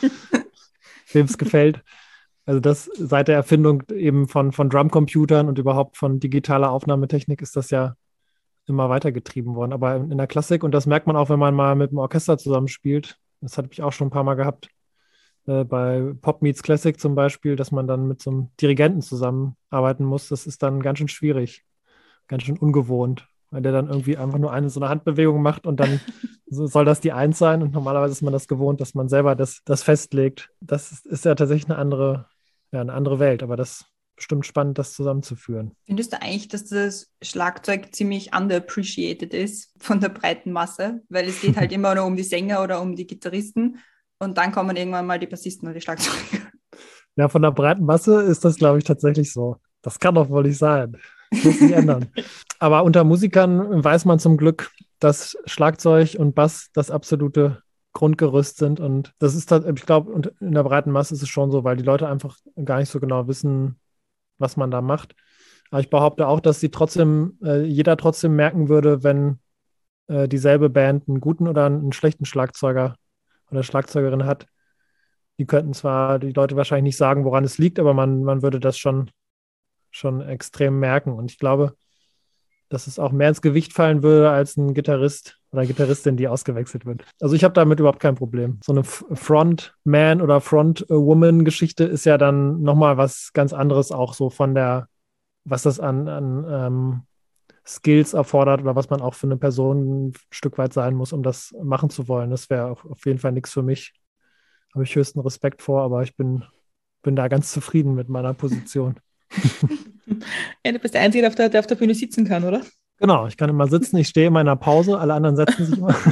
[SPEAKER 3] wem es gefällt. Also das seit der Erfindung eben von, von Drumcomputern und überhaupt von digitaler Aufnahmetechnik ist das ja immer weitergetrieben worden. Aber in der Klassik, und das merkt man auch, wenn man mal mit einem Orchester zusammenspielt, das hatte ich auch schon ein paar Mal gehabt, äh, bei Pop Meets Classic zum Beispiel, dass man dann mit so einem Dirigenten zusammenarbeiten muss, das ist dann ganz schön schwierig, ganz schön ungewohnt, weil der dann irgendwie einfach nur eine so eine Handbewegung macht und dann so soll das die Eins sein und normalerweise ist man das gewohnt, dass man selber das, das festlegt. Das ist, ist ja tatsächlich eine andere, ja, eine andere Welt, aber das ist bestimmt spannend, das zusammenzuführen.
[SPEAKER 1] Findest du eigentlich, dass das Schlagzeug ziemlich underappreciated ist von der breiten Masse? Weil es geht halt immer nur um die Sänger oder um die Gitarristen und dann kommen irgendwann mal die Bassisten und die Schlagzeuger.
[SPEAKER 3] Ja, von der breiten Masse ist das, glaube ich, tatsächlich so. Das kann doch wohl nicht sein. Das muss sich ändern. Aber unter Musikern weiß man zum Glück, dass Schlagzeug und Bass das absolute Grundgerüst sind. Und das ist, ich glaube, in der breiten Masse ist es schon so, weil die Leute einfach gar nicht so genau wissen, was man da macht. Aber ich behaupte auch, dass sie trotzdem, äh, jeder trotzdem merken würde, wenn äh, dieselbe Band einen guten oder einen schlechten Schlagzeuger oder Schlagzeugerin hat. Die könnten zwar die Leute wahrscheinlich nicht sagen, woran es liegt, aber man, man würde das schon, schon extrem merken. Und ich glaube, dass es auch mehr ins Gewicht fallen würde als ein Gitarrist oder eine Gitarristin, die ausgewechselt wird. Also ich habe damit überhaupt kein Problem. So eine Frontman- oder Frontwoman-Geschichte ist ja dann nochmal was ganz anderes auch so von der, was das an, an ähm, Skills erfordert oder was man auch für eine Person ein Stück weit sein muss, um das machen zu wollen. Das wäre auf jeden Fall nichts für mich. Habe ich höchsten Respekt vor, aber ich bin, bin da ganz zufrieden mit meiner Position.
[SPEAKER 2] ja, du bist der Einzige, der auf der, der auf der Bühne sitzen kann, oder?
[SPEAKER 3] Genau, ich kann immer sitzen, ich stehe in meiner Pause, alle anderen setzen sich immer.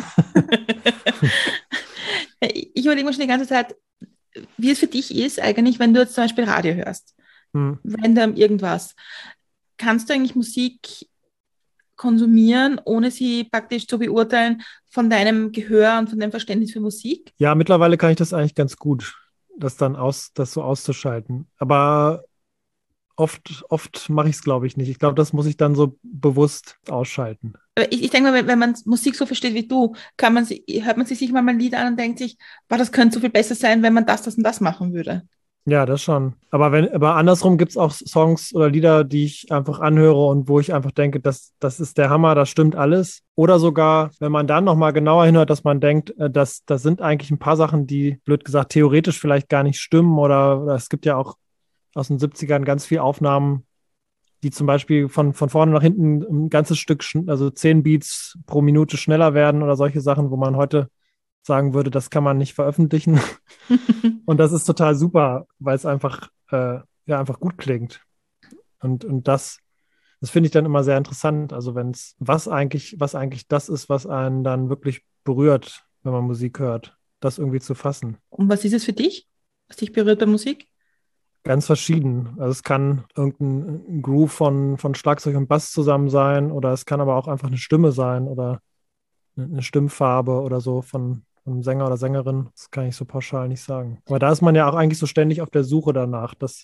[SPEAKER 2] Ich überlege mir schon die ganze Zeit, wie es für dich ist, eigentlich, wenn du jetzt zum Beispiel Radio hörst,
[SPEAKER 3] Hm.
[SPEAKER 2] random irgendwas. Kannst du eigentlich Musik konsumieren, ohne sie praktisch zu beurteilen von deinem Gehör und von deinem Verständnis für Musik?
[SPEAKER 3] Ja, mittlerweile kann ich das eigentlich ganz gut, das dann aus, das so auszuschalten. Aber oft, oft mache ich es, glaube ich, nicht. Ich glaube, das muss ich dann so bewusst ausschalten.
[SPEAKER 2] Aber ich, ich denke mal, wenn, wenn man Musik so versteht wie du, kann man sie, hört man sich mal ein Lied an und denkt sich, boah, das könnte so viel besser sein, wenn man das, das und das machen würde.
[SPEAKER 3] Ja, das schon. Aber wenn, aber andersrum gibt es auch Songs oder Lieder, die ich einfach anhöre und wo ich einfach denke, das, das ist der Hammer, das stimmt alles. Oder sogar, wenn man dann nochmal genauer hinhört, dass man denkt, äh, dass das sind eigentlich ein paar Sachen, die, blöd gesagt, theoretisch vielleicht gar nicht stimmen. Oder, oder es gibt ja auch aus den siebzigern ganz viele Aufnahmen, die zum Beispiel von, von vorne nach hinten ein ganzes Stück, also zehn Beats pro Minute schneller werden oder solche Sachen, wo man heute sagen würde, das kann man nicht veröffentlichen. Und das ist total super, weil es einfach, äh, ja, einfach gut klingt. Und, und das, das finde ich dann immer sehr interessant. Also wenn es, was eigentlich, was eigentlich das ist, was einen dann wirklich berührt, wenn man Musik hört, das irgendwie zu fassen.
[SPEAKER 2] Und was ist es für dich, was dich berührt bei Musik?
[SPEAKER 3] ganz verschieden. Also es kann irgendein Groove von, von Schlagzeug und Bass zusammen sein oder es kann aber auch einfach eine Stimme sein oder eine Stimmfarbe oder so von, von einem Sänger oder Sängerin. Das kann ich so pauschal nicht sagen. Aber da ist man ja auch eigentlich so ständig auf der Suche danach, das,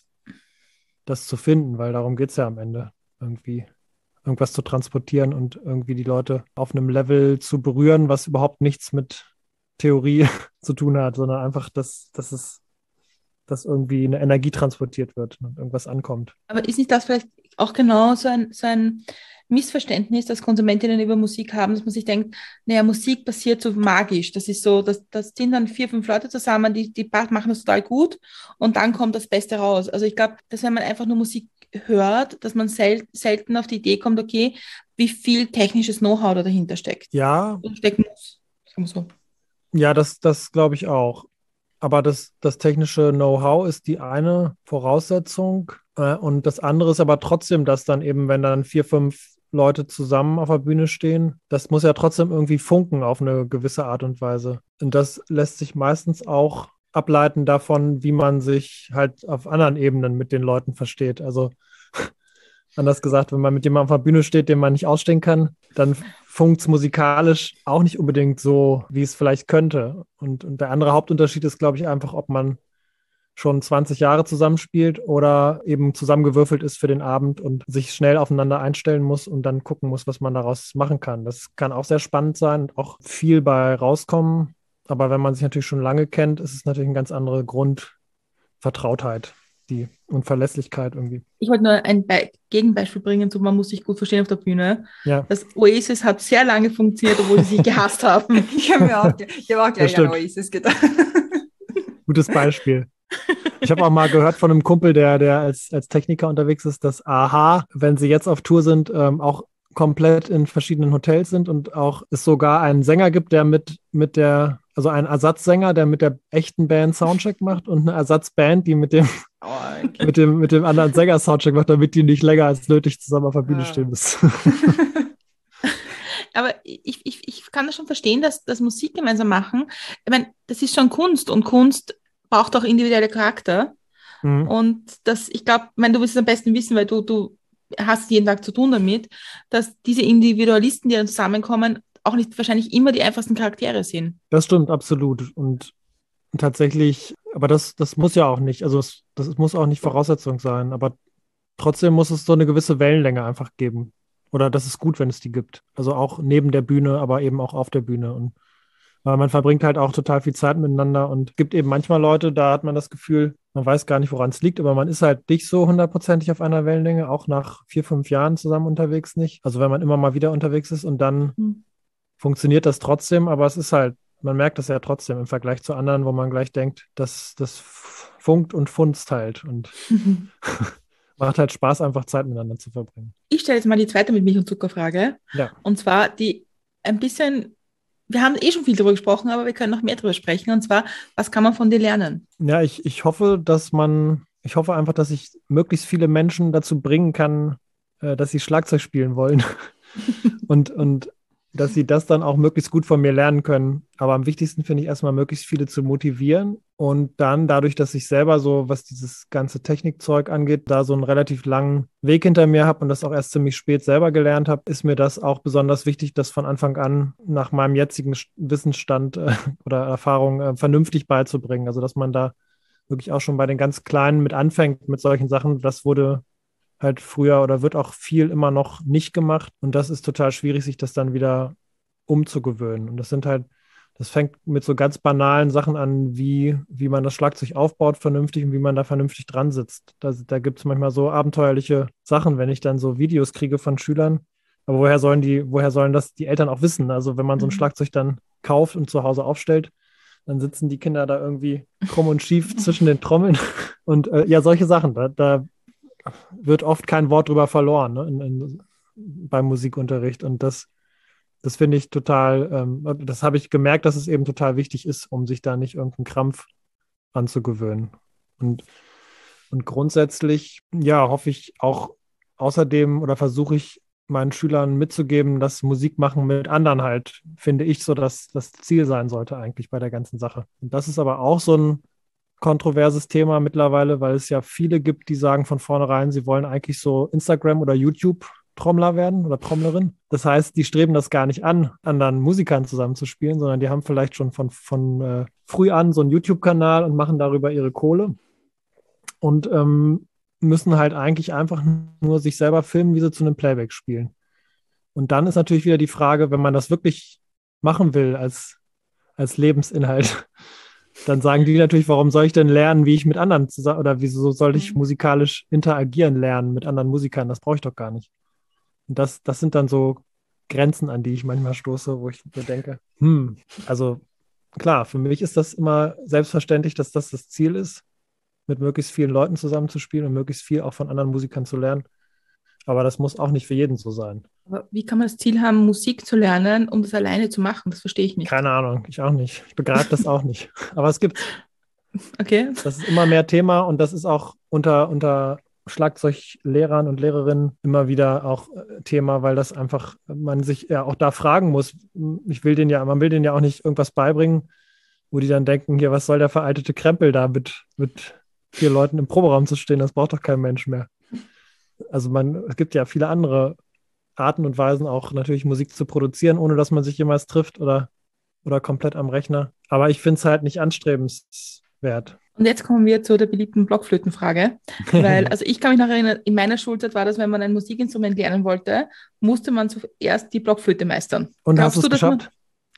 [SPEAKER 3] das zu finden, weil darum geht es ja am Ende irgendwie. Irgendwas zu transportieren und irgendwie die Leute auf einem Level zu berühren, was überhaupt nichts mit Theorie zu tun hat, sondern einfach, dass, dass es dass irgendwie eine Energie transportiert wird und irgendwas ankommt.
[SPEAKER 2] Aber ist nicht das vielleicht auch genau so ein, so ein Missverständnis, das Konsumentinnen über Musik haben, dass man sich denkt, naja, Musik passiert so magisch. Das ist so, das, das sind dann vier, fünf Leute zusammen, die, die machen das total gut und dann kommt das Beste raus. Also ich glaube, dass wenn man einfach nur Musik hört, dass man sel selten auf die Idee kommt, okay, wie viel technisches Know-how da dahinter steckt.
[SPEAKER 3] Ja.
[SPEAKER 2] Und stecken muss. Sagen wir so.
[SPEAKER 3] Ja, das, das glaube ich auch. Aber das, das technische Know-how ist die eine Voraussetzung. Äh, und das andere ist aber trotzdem, dass dann eben, wenn dann vier, fünf Leute zusammen auf der Bühne stehen, das muss ja trotzdem irgendwie funken auf eine gewisse Art und Weise. Und das lässt sich meistens auch ableiten davon, wie man sich halt auf anderen Ebenen mit den Leuten versteht. Also anders gesagt, wenn man mit jemandem auf der Bühne steht, den man nicht ausstehen kann, dann funkt es musikalisch auch nicht unbedingt so, wie es vielleicht könnte. Und, und der andere Hauptunterschied ist, glaube ich, einfach, ob man schon zwanzig Jahre zusammenspielt oder eben zusammengewürfelt ist für den Abend und sich schnell aufeinander einstellen muss und dann gucken muss, was man daraus machen kann. Das kann auch sehr spannend sein und auch viel bei rauskommen. Aber wenn man sich natürlich schon lange kennt, ist es natürlich eine ganz andere Grundvertrautheit. Die und Verlässlichkeit irgendwie.
[SPEAKER 2] Ich wollte nur ein Be Gegenbeispiel bringen, so man muss sich gut verstehen auf der Bühne.
[SPEAKER 3] Ja.
[SPEAKER 2] Das Oasis hat sehr lange funktioniert, obwohl sie sich gehasst haben.
[SPEAKER 1] Ich habe auch, ich hab auch gleich an Oasis gedacht.
[SPEAKER 3] Gutes Beispiel. Ich habe auch mal gehört von einem Kumpel, der, der als, als Techniker unterwegs ist, dass A-ha, wenn sie jetzt auf Tour sind, ähm, auch komplett in verschiedenen Hotels sind und auch es sogar einen Sänger gibt, der mit, mit der, also einen Ersatzsänger, der mit der echten Band Soundcheck macht und eine Ersatzband, die mit dem, oh, okay. mit dem, mit dem anderen Sänger Soundcheck macht, damit die nicht länger als nötig zusammen auf der Bühne ja. stehen müssen.
[SPEAKER 2] Aber ich, ich, ich kann das schon verstehen, dass, dass Musik gemeinsam machen. Ich meine, das ist schon Kunst und Kunst braucht auch individuelle Charakter. Mhm. Und das, ich glaube, ich meine, du wirst es am besten wissen, weil du, du hast jeden Tag zu tun damit, dass diese Individualisten, die dann zusammenkommen, auch nicht wahrscheinlich immer die einfachsten Charaktere sind.
[SPEAKER 3] Das stimmt, absolut. Und tatsächlich, aber das, das muss ja auch nicht, also es, das muss auch nicht Voraussetzung sein, aber trotzdem muss es so eine gewisse Wellenlänge einfach geben. Oder das ist gut, wenn es die gibt. Also auch neben der Bühne, aber eben auch auf der Bühne. Und weil man verbringt halt auch total viel Zeit miteinander und gibt eben manchmal Leute, da hat man das Gefühl, man weiß gar nicht, woran es liegt, aber man ist halt nicht so hundertprozentig auf einer Wellenlänge, auch nach vier, fünf Jahren zusammen unterwegs nicht. Also wenn man immer mal wieder unterwegs ist und dann mhm. funktioniert das trotzdem, aber es ist halt, man merkt das ja trotzdem im Vergleich zu anderen, wo man gleich denkt, dass das funkt und funzt halt und mhm. macht halt Spaß, einfach Zeit miteinander zu verbringen.
[SPEAKER 2] Ich stelle jetzt mal die zweite mit Milch und Zucker-Frage.
[SPEAKER 3] Ja.
[SPEAKER 2] Und zwar die ein bisschen, wir haben eh schon viel darüber gesprochen, aber wir können noch mehr darüber sprechen. Und zwar, was kann man von dir lernen?
[SPEAKER 3] Ja, ich, ich hoffe, dass man, ich hoffe einfach, dass ich möglichst viele Menschen dazu bringen kann, äh, dass sie Schlagzeug spielen wollen. und, und dass sie das dann auch möglichst gut von mir lernen können. Aber am wichtigsten finde ich erstmal, möglichst viele zu motivieren und dann dadurch, dass ich selber so, was dieses ganze Technikzeug angeht, da so einen relativ langen Weg hinter mir habe und das auch erst ziemlich spät selber gelernt habe, ist mir das auch besonders wichtig, das von Anfang an nach meinem jetzigen Wissensstand äh, oder Erfahrung äh, vernünftig beizubringen. Also dass man da wirklich auch schon bei den ganz Kleinen mit anfängt mit solchen Sachen. Das wurde halt früher oder wird auch viel immer noch nicht gemacht. Und das ist total schwierig, sich das dann wieder umzugewöhnen. Und das sind halt, das fängt mit so ganz banalen Sachen an, wie, wie man das Schlagzeug aufbaut vernünftig und wie man da vernünftig dran sitzt. Da, da gibt es manchmal so abenteuerliche Sachen, wenn ich dann so Videos kriege von Schülern. Aber woher sollen die, woher sollen das die Eltern auch wissen? Also wenn man so ein Schlagzeug dann kauft und zu Hause aufstellt, dann sitzen die Kinder da irgendwie krumm und schief zwischen den Trommeln. Und äh, ja, solche Sachen, da, da wird oft kein Wort drüber verloren, ne, in, in, beim Musikunterricht. Und das, das finde ich total, ähm, das habe ich gemerkt, dass es eben total wichtig ist, um sich da nicht irgendeinen Krampf anzugewöhnen. Und, und grundsätzlich, ja, hoffe ich auch außerdem oder versuche ich meinen Schülern mitzugeben, dass Musik machen mit anderen halt, finde ich, so dass das Ziel sein sollte eigentlich bei der ganzen Sache. Und das ist aber auch so ein kontroverses Thema mittlerweile, weil es ja viele gibt, die sagen von vornherein, sie wollen eigentlich so Instagram- oder YouTube-Trommler werden oder Trommlerin. Das heißt, die streben das gar nicht an, anderen Musikern zusammenzuspielen, sondern die haben vielleicht schon von, von äh, früh an so einen YouTube-Kanal und machen darüber ihre Kohle und ähm, müssen halt eigentlich einfach nur sich selber filmen, wie sie zu einem Playback spielen. Und dann ist natürlich wieder die Frage, wenn man das wirklich machen will als, als Lebensinhalt, dann sagen die natürlich, warum soll ich denn lernen, wie ich mit anderen zusammen, oder wieso soll ich musikalisch interagieren lernen mit anderen Musikern? Das brauche ich doch gar nicht. Und das, das sind dann so Grenzen, an die ich manchmal stoße, wo ich mir denke, hm, also klar, für mich ist das immer selbstverständlich, dass das das Ziel ist, mit möglichst vielen Leuten zusammenzuspielen und möglichst viel auch von anderen Musikern zu lernen. Aber das muss auch nicht für jeden so sein.
[SPEAKER 2] Aber wie kann man das Ziel haben, Musik zu lernen, um das alleine zu machen? Das verstehe ich nicht.
[SPEAKER 3] Keine Ahnung, ich auch nicht. Ich begreife das auch nicht. Aber es gibt,
[SPEAKER 2] Okay.
[SPEAKER 3] das ist immer mehr Thema und das ist auch unter, unter Schlagzeuglehrern und Lehrerinnen immer wieder auch Thema, weil das einfach, man sich ja auch da fragen muss. Ich will denen ja, man will denen ja auch nicht irgendwas beibringen, wo die dann denken, hier, was soll der veraltete Krempel da mit, mit vier Leuten im Proberaum zu stehen? Das braucht doch kein Mensch mehr. Also man, es gibt ja viele andere Arten und Weisen auch natürlich Musik zu produzieren, ohne dass man sich jemals trifft oder, oder komplett am Rechner. Aber ich finde es halt nicht anstrebenswert.
[SPEAKER 2] Und jetzt kommen wir zu der beliebten Blockflötenfrage. Weil, also ich kann mich noch erinnern, in meiner Schulzeit war das, wenn man ein Musikinstrument lernen wollte, musste man zuerst die Blockflöte meistern.
[SPEAKER 3] Und
[SPEAKER 2] Glaubst
[SPEAKER 3] hast du es geschafft?
[SPEAKER 2] Man...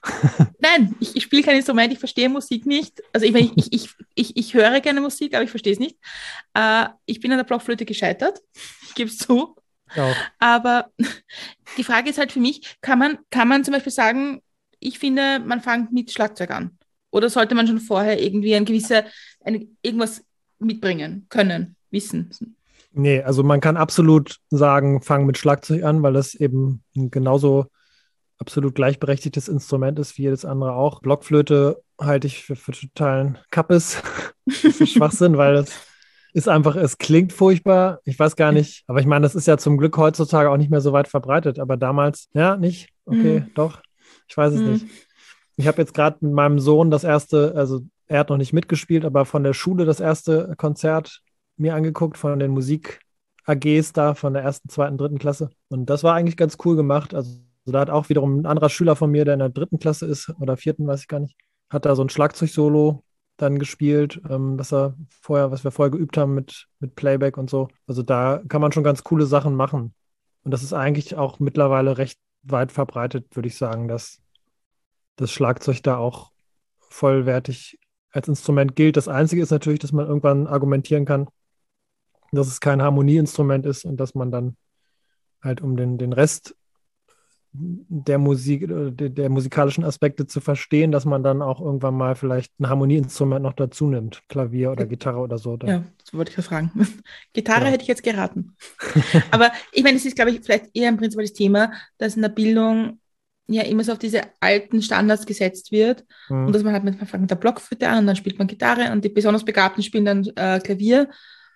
[SPEAKER 2] Nein, ich, ich spiele kein Instrument, ich verstehe Musik nicht. Also ich, ich, ich, ich, ich, ich höre gerne Musik, aber ich verstehe es nicht. Äh, ich bin an der Blockflöte gescheitert, ich gebe es zu.
[SPEAKER 3] Ja.
[SPEAKER 2] Aber die Frage ist halt für mich, kann man, kann man zum Beispiel sagen, ich finde, man fängt mit Schlagzeug an? Oder sollte man schon vorher irgendwie ein gewisse, eine, irgendwas mitbringen können, wissen?
[SPEAKER 3] Nee, also man kann absolut sagen, fang mit Schlagzeug an, weil das eben ein genauso absolut gleichberechtigtes Instrument ist wie jedes andere auch. Blockflöte halte ich für, für totalen Kappes, für Schwachsinn, weil das ist einfach, es klingt furchtbar. Ich weiß gar nicht, aber ich meine, das ist ja zum Glück heutzutage auch nicht mehr so weit verbreitet, aber damals, ja, nicht? Okay, mhm. Doch. Ich weiß es mhm. nicht. Ich habe jetzt gerade mit meinem Sohn das erste, also er hat noch nicht mitgespielt, aber von der Schule das erste Konzert mir angeguckt, von den Musik-A Gs da, von der ersten, zweiten, dritten Klasse. Und das war eigentlich ganz cool gemacht. Also da hat auch wiederum ein anderer Schüler von mir, der in der dritten Klasse ist, oder vierten, weiß ich gar nicht, hat da so ein Schlagzeug-Solo dann gespielt, ähm, was er vorher, was wir vorher geübt haben mit, mit Playback und so. Also da kann man schon ganz coole Sachen machen. Und das ist eigentlich auch mittlerweile recht weit verbreitet, würde ich sagen, dass das Schlagzeug da auch vollwertig als Instrument gilt. Das Einzige ist natürlich, dass man irgendwann argumentieren kann, dass es kein Harmonieinstrument ist und dass man dann halt um den, den Rest der Musik, der, der musikalischen Aspekte zu verstehen, dass man dann auch irgendwann mal vielleicht ein Harmonieinstrument noch dazu nimmt, Klavier oder Gitarre oder so.
[SPEAKER 2] Ja, das wollte ich ja fragen. Gitarre
[SPEAKER 3] Ja.
[SPEAKER 2] hätte ich jetzt geraten. Aber ich meine, es ist, glaube ich, vielleicht eher im Prinzip das Thema, dass in der Bildung ja immer so auf diese alten Standards gesetzt wird
[SPEAKER 3] Mhm.
[SPEAKER 2] und dass man halt mit, man fängt mit der Blockflöte an und dann spielt man Gitarre und die besonders Begabten spielen dann äh, Klavier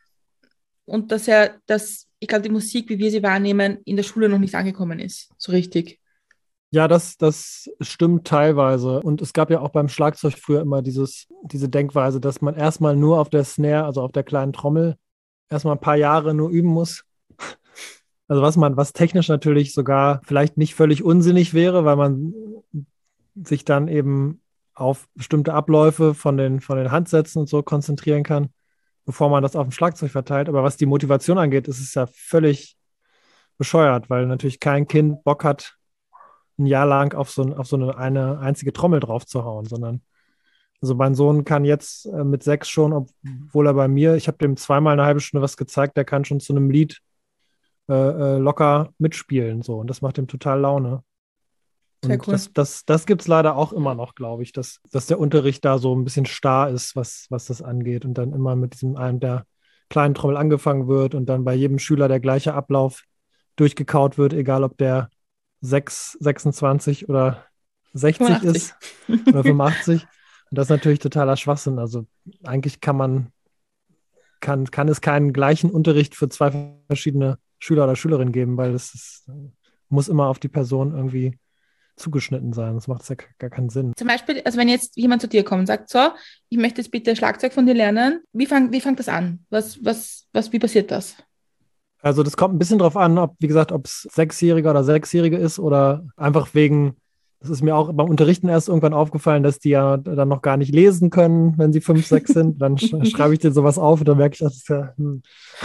[SPEAKER 2] und dass ja, dass ich glaube, die Musik, wie wir sie wahrnehmen, in der Schule noch nicht angekommen ist, so richtig.
[SPEAKER 3] Ja, das, das stimmt teilweise. Und es gab ja auch beim Schlagzeug früher immer dieses, diese Denkweise, dass man erstmal nur auf der Snare, also auf der kleinen Trommel, erstmal ein paar Jahre nur üben muss. Also was man, was technisch natürlich sogar vielleicht nicht völlig unsinnig wäre, weil man sich dann eben auf bestimmte Abläufe von den, von den Handsätzen und so konzentrieren kann, bevor man das auf dem Schlagzeug verteilt. Aber was die Motivation angeht, ist es ja völlig bescheuert, weil natürlich kein Kind Bock hat, ein Jahr lang auf so, auf so eine, eine einzige Trommel drauf zu hauen, sondern also mein Sohn kann jetzt äh, mit sechs schon, obwohl er bei mir, ich habe dem zweimal eine halbe Stunde was gezeigt, der kann schon zu einem Lied äh, äh, locker mitspielen, so, und das macht ihm total Laune.
[SPEAKER 2] Sehr
[SPEAKER 3] Und
[SPEAKER 2] cool.
[SPEAKER 3] das, das, das gibt es leider auch immer noch, glaube ich, dass, dass der Unterricht da so ein bisschen starr ist, was, was das angeht und dann immer mit diesem einen der kleinen Trommel angefangen wird und dann bei jedem Schüler der gleiche Ablauf durchgekaut wird, egal ob der sechs, sechsundzwanzig oder sechzig
[SPEAKER 2] fünfundachtzig
[SPEAKER 3] ist oder fünfundachtzig. Und das ist natürlich totaler Schwachsinn. Also eigentlich kann man, kann, kann es keinen gleichen Unterricht für zwei verschiedene Schüler oder Schülerinnen geben, weil es ist, muss immer auf die Person irgendwie zugeschnitten sein. Das macht ja gar keinen Sinn.
[SPEAKER 2] Zum Beispiel, also wenn jetzt jemand zu dir kommt und sagt, so, ich möchte jetzt bitte Schlagzeug von dir lernen, wie fang, wie fängt das an? Was, was, was, wie passiert das?
[SPEAKER 3] Also das kommt ein bisschen drauf an, ob, wie gesagt, ob es Sechsjähriger oder Sechsjährige ist oder einfach wegen, das ist mir auch beim Unterrichten erst irgendwann aufgefallen, dass die ja dann noch gar nicht lesen können, wenn sie fünf, sechs sind. Dann sch- schreibe ich denen sowas auf und dann merke ich, das ist ja... Hm.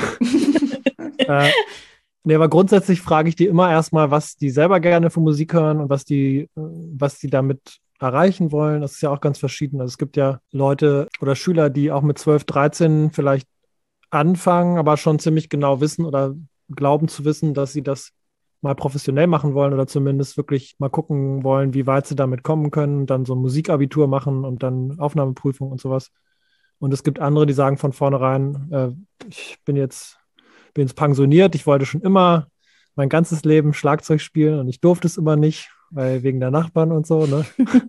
[SPEAKER 3] äh, nee, aber grundsätzlich frage ich die immer erstmal, was die selber gerne für Musik hören und was die, was die damit erreichen wollen. Das ist ja auch ganz verschieden. Also es gibt ja Leute oder Schüler, die auch mit zwölf, dreizehn vielleicht anfangen, aber schon ziemlich genau wissen oder glauben zu wissen, dass sie das mal professionell machen wollen oder zumindest wirklich mal gucken wollen, wie weit sie damit kommen können, dann so ein Musikabitur machen und dann Aufnahmeprüfung und sowas. Und es gibt andere, die sagen von vornherein, äh, ich bin jetzt, bin jetzt pensioniert, ich wollte schon immer mein ganzes Leben Schlagzeug spielen und ich durfte es immer nicht, weil wegen der Nachbarn und so, ne?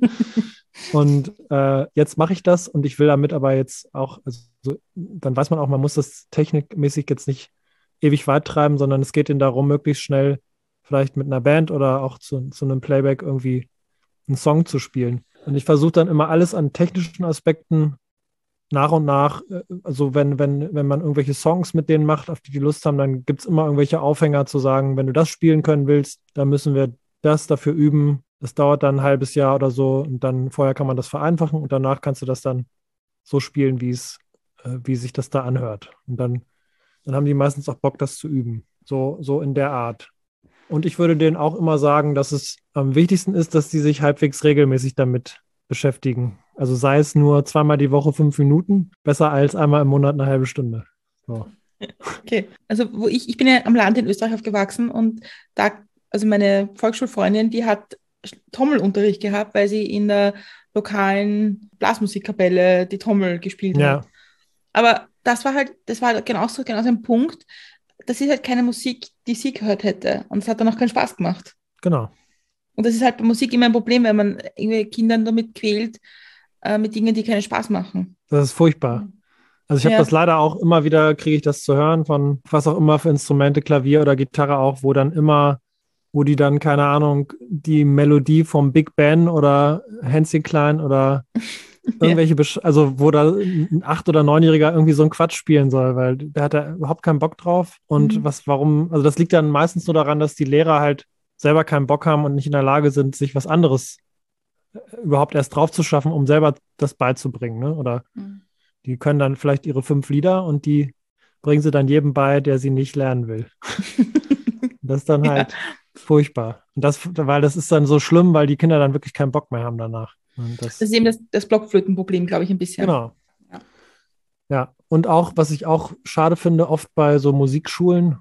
[SPEAKER 3] Und äh, jetzt mache ich das und ich will damit aber jetzt auch, also so, dann weiß man auch, man muss das technikmäßig jetzt nicht ewig weit treiben, sondern es geht ihnen darum, möglichst schnell vielleicht mit einer Band oder auch zu, zu einem Playback irgendwie einen Song zu spielen. Und ich versuche dann immer alles an technischen Aspekten nach und nach, also wenn, wenn, wenn man irgendwelche Songs mit denen macht, auf die die Lust haben, dann gibt es immer irgendwelche Aufhänger zu sagen, wenn du das spielen können willst, dann müssen wir das dafür üben. Das dauert dann ein halbes Jahr oder so und dann vorher kann man das vereinfachen und danach kannst du das dann so spielen, wie es, äh, wie sich das da anhört. Und dann, dann haben die meistens auch Bock, das zu üben. So, so in der Art. Und ich würde denen auch immer sagen, dass es am wichtigsten ist, dass die sich halbwegs regelmäßig damit beschäftigen. Also sei es nur zweimal die Woche fünf Minuten, besser als einmal im Monat eine halbe Stunde. So.
[SPEAKER 2] Okay, also wo ich, ich bin ja am Land in Österreich aufgewachsen und da, also meine Volksschulfreundin, die hat Trommelunterricht gehabt, weil sie in der lokalen Blasmusikkapelle die Trommel gespielt
[SPEAKER 3] Ja.
[SPEAKER 2] hat. Aber das war halt, das war genauso, genauso ein Punkt, das ist halt keine Musik, die sie gehört hätte. Und es hat dann auch keinen Spaß gemacht.
[SPEAKER 3] Genau.
[SPEAKER 2] Und das ist halt bei Musik immer ein Problem, wenn man irgendwie Kindern damit quält, äh, mit Dingen, die keinen Spaß machen.
[SPEAKER 3] Das ist furchtbar. Also ich habe
[SPEAKER 2] Ja.
[SPEAKER 3] das leider auch immer wieder, kriege ich das zu hören von was auch immer für Instrumente, Klavier oder Gitarre auch, wo dann immer, wo die dann, keine Ahnung, die Melodie vom Big Ben oder Hänschen Klein oder irgendwelche, Besch- also wo da ein Acht- oder Neunjähriger irgendwie so einen Quatsch spielen soll, weil der hat da überhaupt keinen Bock drauf. Und
[SPEAKER 2] Mhm.
[SPEAKER 3] was, warum, also das liegt dann meistens nur daran, dass die Lehrer halt selber keinen Bock haben und nicht in der Lage sind, sich was anderes äh, überhaupt erst drauf zu schaffen, um selber das beizubringen, ne? Oder
[SPEAKER 2] Mhm.
[SPEAKER 3] die können dann vielleicht ihre fünf Lieder und die bringen sie dann jedem bei, der sie nicht lernen will. Das ist dann
[SPEAKER 2] Ja.
[SPEAKER 3] halt furchtbar. Und das, weil das ist dann so schlimm, weil die Kinder dann wirklich keinen Bock mehr haben danach. Und das,
[SPEAKER 2] Das ist eben das, das Blockflötenproblem, glaube ich, ein bisschen.
[SPEAKER 3] genau.
[SPEAKER 1] Ja.
[SPEAKER 3] Ja, und auch, was ich auch schade finde, oft bei so Musikschulen,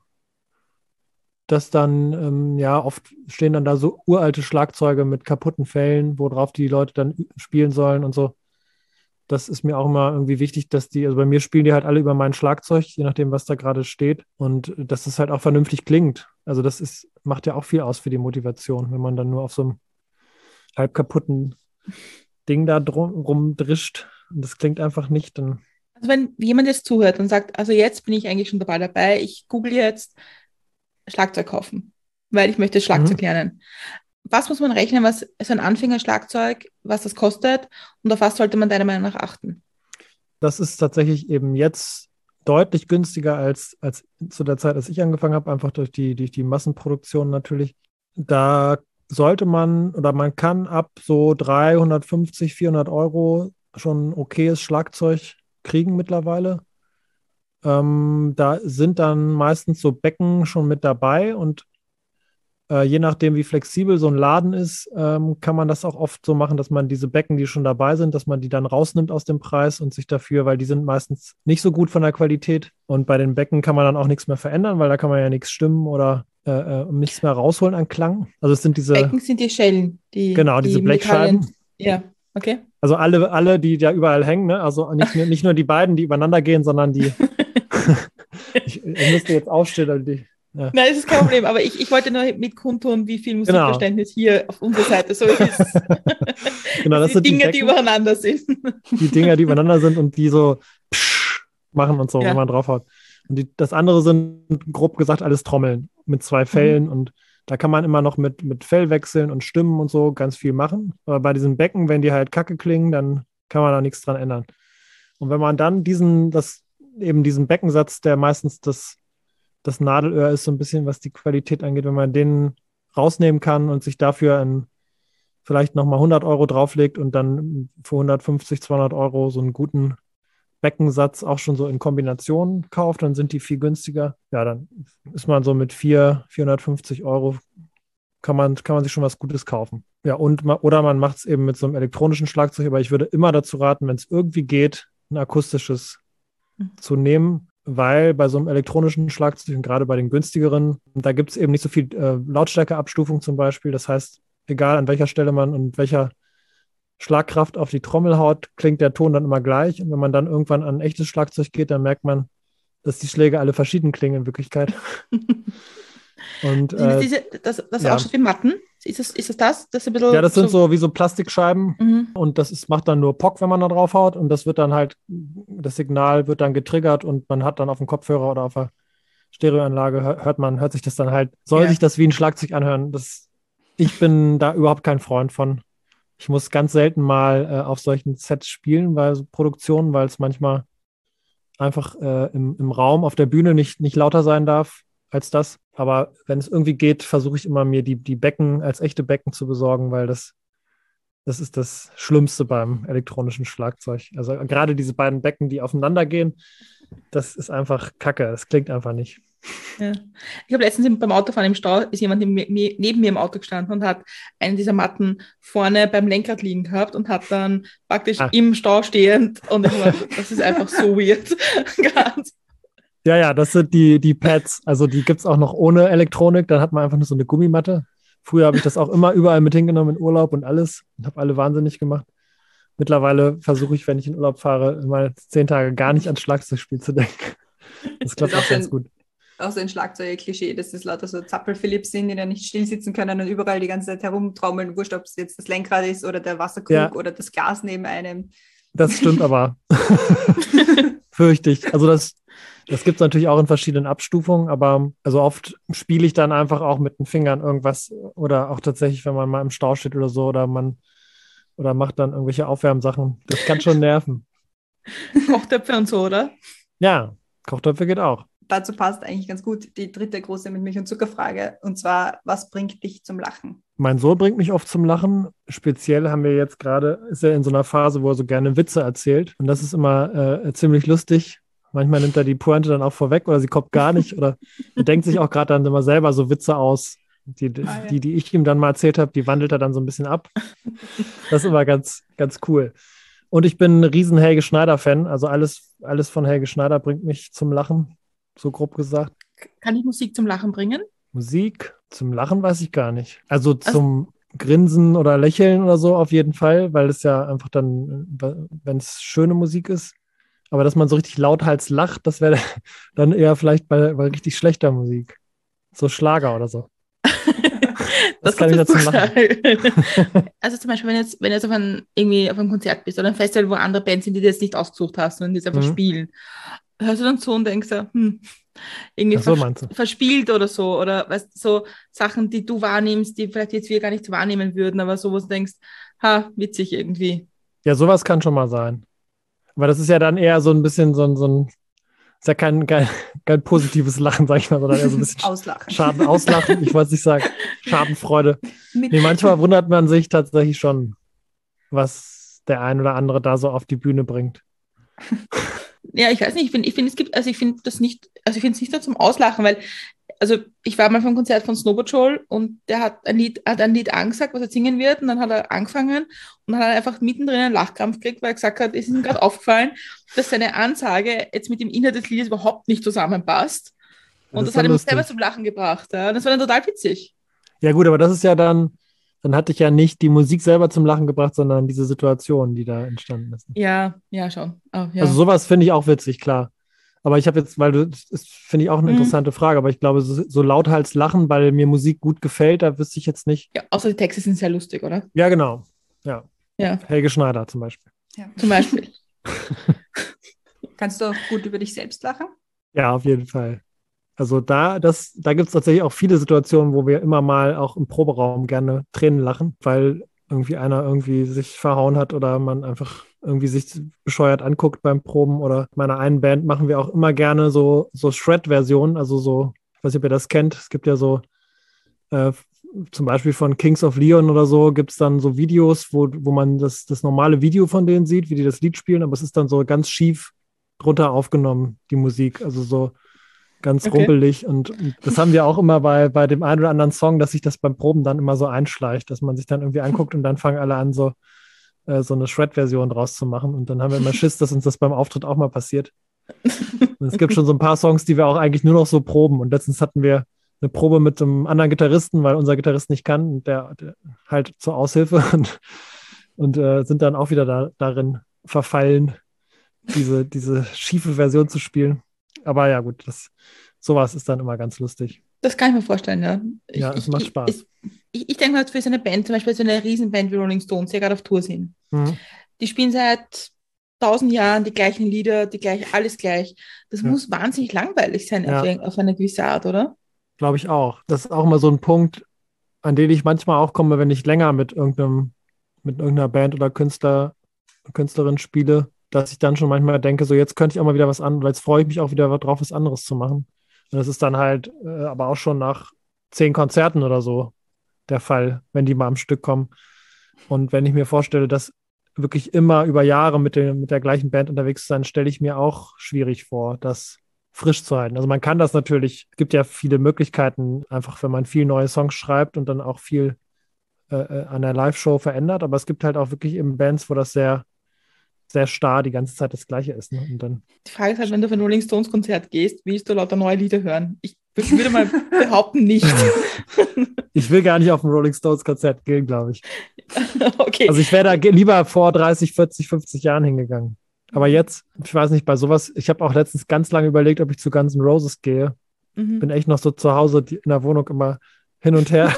[SPEAKER 3] dass dann, ähm, ja, oft stehen dann da so uralte Schlagzeuge mit kaputten Fellen, worauf die Leute dann ü- spielen sollen und so. Das ist mir auch immer irgendwie wichtig, dass die, also bei mir spielen die halt alle über mein Schlagzeug, je nachdem, was da gerade steht. Und dass es halt auch vernünftig klingt. Also das ist, macht ja auch viel aus für die Motivation, wenn man dann nur auf so einem halb kaputten Ding da drum, rumdrischt und das klingt einfach nicht, dann
[SPEAKER 2] Also wenn jemand jetzt zuhört und sagt, also jetzt bin ich eigentlich schon dabei dabei, ich google jetzt Schlagzeug kaufen, weil ich möchte Schlagzeug
[SPEAKER 3] Mhm.
[SPEAKER 2] lernen. Was muss man rechnen, was ist ein Anfängerschlagzeug, was das kostet und auf was sollte man deiner Meinung nach achten?
[SPEAKER 3] das ist tatsächlich eben jetzt deutlich günstiger als, als zu der Zeit, als ich angefangen habe, einfach durch die, durch die Massenproduktion natürlich. Da sollte man oder man kann ab so dreihundertfünfzig, vierhundert Euro schon ein okayes Schlagzeug kriegen mittlerweile. Ähm, da sind dann meistens so Becken schon mit dabei und äh, je nachdem, wie flexibel so ein Laden ist, ähm, kann man das auch oft so machen, dass man diese Becken, die schon dabei sind, dass man die dann rausnimmt aus dem Preis und sich dafür, weil die sind meistens nicht so gut von der Qualität und bei den Becken kann man dann auch nichts mehr verändern, weil da kann man ja nichts stimmen oder äh, äh, nichts mehr rausholen an Klang. Also es sind diese,
[SPEAKER 2] Becken sind die Schellen, die
[SPEAKER 3] genau, diese
[SPEAKER 2] die
[SPEAKER 3] Blechscheiben.
[SPEAKER 2] Metallen- Ja, okay.
[SPEAKER 3] Also alle, alle, die da überall hängen, ne? Also nicht, nur- nicht nur die beiden, die übereinander gehen, sondern die, ich, ich müsste jetzt aufstehen, also die, ja.
[SPEAKER 2] Nein, das ist kein Problem, aber ich, ich wollte nur mit kundtun, wie viel Musikverständnis hier auf unserer Seite so ist.
[SPEAKER 3] Genau, das
[SPEAKER 2] die
[SPEAKER 3] sind die
[SPEAKER 2] Dinge, die
[SPEAKER 3] Becken.
[SPEAKER 2] übereinander sind.
[SPEAKER 3] Die Dinger, die übereinander sind und die so psch machen und so,
[SPEAKER 2] Ja.
[SPEAKER 3] wenn man draufhaut. Und die, das andere sind, grob gesagt, alles Trommeln mit zwei Fällen und Da kann man immer noch mit, mit Fell wechseln und Stimmen und so ganz viel machen. Aber bei diesen Becken, wenn die halt kacke klingen, dann kann man da nichts dran ändern. Und wenn man dann diesen, das, eben diesen Beckensatz, der meistens das, das Nadelöhr ist, so ein bisschen, was die Qualität angeht, wenn man den rausnehmen kann und sich dafür ein, vielleicht nochmal hundert Euro drauflegt und dann für hundertfünfzig, zweihundert Euro so einen guten Beckensatz auch schon so in Kombination kauft, dann sind die viel günstiger. Ja, dann ist man so mit vierhundert, vierhundertfünfzig Euro, kann man, kann man sich schon was Gutes kaufen. Ja, und ma- oder man macht es eben mit so einem elektronischen Schlagzeug, aber ich würde immer dazu raten, wenn es irgendwie geht, ein akustisches
[SPEAKER 2] Mhm.
[SPEAKER 3] zu nehmen, weil bei so einem elektronischen Schlagzeug und gerade bei den günstigeren, da gibt es eben nicht so viel äh, Lautstärkeabstufung zum Beispiel. Das heißt, egal an welcher Stelle man und welcher Schlagkraft auf die Trommel haut, klingt der Ton dann immer gleich. Und wenn man dann irgendwann an ein echtes Schlagzeug geht, dann merkt man, dass die Schläge alle verschieden klingen in Wirklichkeit. Und
[SPEAKER 2] Sind das,
[SPEAKER 3] äh,
[SPEAKER 2] diese, das, das
[SPEAKER 3] ja.
[SPEAKER 2] ausschaut wie Matten? Ist das ist das? Das, das ist ein bisschen
[SPEAKER 3] ja, das sind so wie so Plastikscheiben
[SPEAKER 2] Mhm.
[SPEAKER 3] und das ist, macht dann nur Pock, wenn man da drauf haut und das wird dann halt, das Signal wird dann getriggert und man hat dann auf dem Kopfhörer oder auf der Stereoanlage, hör- hört man, hört sich das dann halt, soll
[SPEAKER 2] Ja.
[SPEAKER 3] sich das wie ein Schlagzeug anhören. Das, ich bin da überhaupt kein Freund von. Ich muss ganz selten mal äh, auf solchen Sets spielen, weil so Produktionen, weil es manchmal einfach äh, im, im Raum auf der Bühne nicht, nicht lauter sein darf als das. Aber wenn es irgendwie geht, versuche ich immer mir die, die Becken als echte Becken zu besorgen, weil das, das ist das Schlimmste beim elektronischen Schlagzeug. Also gerade diese beiden Becken, die aufeinander gehen, das ist einfach Kacke. Das klingt einfach nicht.
[SPEAKER 2] Ja. Ich habe letztens im- beim Autofahren im Stau, ist jemand neben mir, mir- neben mir im Auto gestanden und hat eine dieser Matten vorne beim Lenkrad liegen gehabt und hat dann praktisch
[SPEAKER 3] Ah.
[SPEAKER 2] im Stau stehend und ich war, das ist einfach so weird. Ganz.
[SPEAKER 3] Ja, ja, das sind die, die Pads. Also die gibt es auch noch ohne Elektronik. Dann hat man einfach nur so eine Gummimatte. Früher habe ich das auch immer überall mit hingenommen in Urlaub und alles und habe alle wahnsinnig gemacht. Mittlerweile versuche ich, wenn ich in Urlaub fahre, mal zehn Tage gar nicht ans Schlagzeugspiel zu denken. Das klappt
[SPEAKER 1] Das ist
[SPEAKER 3] auch
[SPEAKER 1] auch
[SPEAKER 3] ganz
[SPEAKER 1] schön.
[SPEAKER 3] gut.
[SPEAKER 1] Auch so ein Schlagzeug-Klischee, dass das lauter so Zappel-Philipps sind, die da nicht still sitzen können und überall die ganze Zeit herumtrommeln, wurscht, ob es jetzt das Lenkrad ist oder der Wasserkrug
[SPEAKER 3] Ja.
[SPEAKER 1] oder das Glas neben einem.
[SPEAKER 3] Das stimmt aber. Fürchte ich. Also das, das gibt es natürlich auch in verschiedenen Abstufungen, aber also oft spiele ich dann einfach auch mit den Fingern irgendwas oder auch tatsächlich, wenn man mal im Stau steht oder so oder man oder macht dann irgendwelche Aufwärmsachen. Das kann schon nerven.
[SPEAKER 2] Kochtöpfe und so, oder?
[SPEAKER 3] Ja, Kochtöpfe geht auch.
[SPEAKER 1] Dazu passt eigentlich ganz gut die dritte große mit Milch- und Zuckerfrage. Und zwar, was bringt dich zum Lachen?
[SPEAKER 3] Mein Sohn bringt mich oft zum Lachen. Speziell haben wir jetzt gerade, ist er in so einer Phase, wo er so gerne Witze erzählt. Und das ist immer äh, ziemlich lustig. Manchmal nimmt er die Pointe dann auch vorweg oder sie kommt gar nicht. Oder er denkt sich auch gerade dann immer selber so Witze aus. Die, die,
[SPEAKER 1] Ah, ja.
[SPEAKER 3] die, die ich ihm dann mal erzählt habe, die wandelt er dann so ein bisschen ab. Das ist immer ganz, ganz cool. Und ich bin ein riesen Helge Schneider-Fan. Also alles, alles von Helge Schneider bringt mich zum Lachen, so grob gesagt.
[SPEAKER 2] Kann ich Musik zum Lachen bringen?
[SPEAKER 3] Musik zum Lachen weiß ich gar nicht. Also zum Grinsen oder Lächeln oder so auf jeden Fall, weil es ja einfach dann, wenn es schöne Musik ist, aber dass man so richtig lauthals lacht, das wäre dann eher vielleicht bei, bei richtig schlechter Musik. So Schlager oder so. Das kann ich
[SPEAKER 2] ist
[SPEAKER 3] dazu
[SPEAKER 2] das
[SPEAKER 3] machen.
[SPEAKER 2] Buchstabe. Also zum Beispiel, wenn jetzt, wenn jetzt auf ein, irgendwie auf einem Konzert bist oder ein Festival, wo andere Bands sind, die du jetzt nicht ausgesucht hast, sondern die es einfach
[SPEAKER 3] Mhm.
[SPEAKER 2] spielen, hörst du dann so und denkst so, hm, irgendwie
[SPEAKER 3] Ach so,
[SPEAKER 2] vers
[SPEAKER 3] meinst du?
[SPEAKER 2] verspielt oder so, oder weißt du, so Sachen, die du wahrnimmst, die vielleicht jetzt wir gar nicht wahrnehmen würden, aber so, wo du denkst, ha, witzig irgendwie.
[SPEAKER 3] Ja, sowas kann schon mal sein. Aber das ist ja dann eher so ein bisschen so ein, so ein ist ja kein, kein, kein positives Lachen, sag ich mal, sondern eher so ein bisschen
[SPEAKER 1] Auslachen.
[SPEAKER 3] Schaden, Auslachen, ich wollte es nicht sagen, Schadenfreude.
[SPEAKER 1] Mit
[SPEAKER 3] Nee, manchmal wundert man sich tatsächlich schon, was der ein oder andere da so auf die Bühne bringt.
[SPEAKER 2] Ja, ich weiß nicht, ich finde, ich finde, es gibt, also ich finde das nicht, also ich finde es nicht nur zum Auslachen, weil, also ich war mal vom Konzert von Snowboard Joel und der hat ein Lied, hat ein Lied angesagt, was er singen wird, und dann hat er angefangen und dann hat er einfach mittendrin einen Lachkrampf gekriegt, weil er gesagt hat, es ist ihm gerade aufgefallen, dass seine Ansage jetzt mit dem Inhalt des Liedes überhaupt nicht zusammenpasst. Und
[SPEAKER 3] Das
[SPEAKER 2] das,
[SPEAKER 3] ist
[SPEAKER 2] hat
[SPEAKER 3] dann
[SPEAKER 2] ihm
[SPEAKER 3] lustig.
[SPEAKER 2] selber zum Lachen gebracht. Ja. Und das war dann total witzig.
[SPEAKER 3] Ja gut, aber das ist ja dann, dann hatte ich ja nicht die Musik selber zum Lachen gebracht, sondern diese Situation, die da entstanden ist.
[SPEAKER 2] Ja, ja, schon. Oh, ja.
[SPEAKER 3] Also sowas finde ich auch witzig, klar. Aber ich habe jetzt, weil du, das ist, finde ich auch eine
[SPEAKER 2] Mhm.
[SPEAKER 3] interessante Frage, aber ich glaube, so, so lauthals lachen, weil mir Musik gut gefällt, da wüsste ich jetzt nicht.
[SPEAKER 2] Ja, außer die Texte sind sehr lustig, oder?
[SPEAKER 3] Ja, genau. Ja.
[SPEAKER 2] Ja,
[SPEAKER 3] Helge Schneider zum Beispiel.
[SPEAKER 1] Ja.
[SPEAKER 2] zum Beispiel.
[SPEAKER 1] Kannst du auch gut über dich selbst lachen?
[SPEAKER 3] Ja, auf jeden Fall. Also da, das, da gibt es tatsächlich auch viele Situationen, wo wir immer mal auch im Proberaum gerne Tränen lachen, weil irgendwie einer irgendwie sich verhauen hat oder man einfach irgendwie sich bescheuert anguckt beim Proben. Oder in meiner einen Band machen wir auch immer gerne so, so Shred-Versionen, also so, ich weiß nicht, ob ihr das kennt, es gibt ja so äh, zum Beispiel von Kings of Leon oder so gibt es dann so Videos, wo, wo man das, das normale Video von denen sieht, wie die das Lied spielen, aber es ist dann so ganz schief drunter aufgenommen, die Musik, also so ganz
[SPEAKER 2] Okay.
[SPEAKER 3] rumpelig und, und das haben wir auch immer bei, bei dem einen oder anderen Song, dass sich das beim Proben dann immer so einschleicht, dass man sich dann irgendwie anguckt und dann fangen alle an, so, äh, so eine Shred-Version draus zu machen und dann haben wir immer Schiss, dass uns das beim Auftritt auch mal passiert. Und es gibt schon so ein paar Songs, die wir auch eigentlich nur noch so proben und letztens hatten wir eine Probe mit einem anderen Gitarristen, weil unser Gitarrist nicht kann und der, der halt zur Aushilfe und, und äh, sind dann auch wieder da, darin verfallen, diese, diese schiefe Version zu spielen. Aber ja, gut, das, sowas ist dann immer ganz lustig.
[SPEAKER 2] Das kann ich mir vorstellen, ja. Ich,
[SPEAKER 3] Ja, es
[SPEAKER 2] ich,
[SPEAKER 3] macht
[SPEAKER 2] ich,
[SPEAKER 3] Spaß.
[SPEAKER 2] Ich, ich, ich denke mal, für so eine Band, zum Beispiel so eine Riesenband wie Rolling Stones, die ja gerade auf Tour sind,
[SPEAKER 3] Mhm.
[SPEAKER 2] die spielen seit tausend Jahren die gleichen Lieder, die gleich, alles gleich. Das
[SPEAKER 3] Ja.
[SPEAKER 2] muss wahnsinnig langweilig sein
[SPEAKER 3] Ja.
[SPEAKER 2] auf, auf eine gewisse Art, oder?
[SPEAKER 3] Glaube ich auch. Das ist auch immer so ein Punkt, an den ich manchmal auch komme, wenn ich länger mit irgendeinem, mit irgendeiner Band oder Künstler, Künstlerin spiele, dass ich dann schon manchmal denke, so jetzt könnte ich auch mal wieder was an, oder jetzt freue ich mich auch wieder drauf, was anderes zu machen. Und das ist dann halt äh, aber auch schon nach zehn Konzerten oder so der Fall, wenn die mal am Stück kommen. Und wenn ich mir vorstelle, dass wirklich immer über Jahre mit, dem, mit der gleichen Band unterwegs zu sein, stelle ich mir auch schwierig vor, das frisch zu halten. Also man kann das natürlich, es gibt ja viele Möglichkeiten, einfach wenn man viel neue Songs schreibt und dann auch viel äh, an der Live-Show verändert, aber es gibt halt auch wirklich eben Bands, wo das sehr, sehr starr die ganze Zeit das Gleiche ist. Ne? Und dann
[SPEAKER 2] Die Frage ist halt, wenn du auf ein Rolling Stones Konzert gehst, willst du lauter neue Lieder hören? Ich würde mal behaupten, nicht.
[SPEAKER 3] Ich will gar nicht auf ein Rolling Stones Konzert gehen, glaube ich.
[SPEAKER 2] Okay.
[SPEAKER 3] Also ich wäre da ge- lieber vor dreißig, vierzig, fünfzig Jahren hingegangen. Aber jetzt, ich weiß nicht, bei sowas, ich habe auch letztens ganz lange überlegt, ob ich zu Guns N' Roses gehe.
[SPEAKER 2] Mhm.
[SPEAKER 3] Bin echt noch so zu Hause die, in der Wohnung immer hin und her.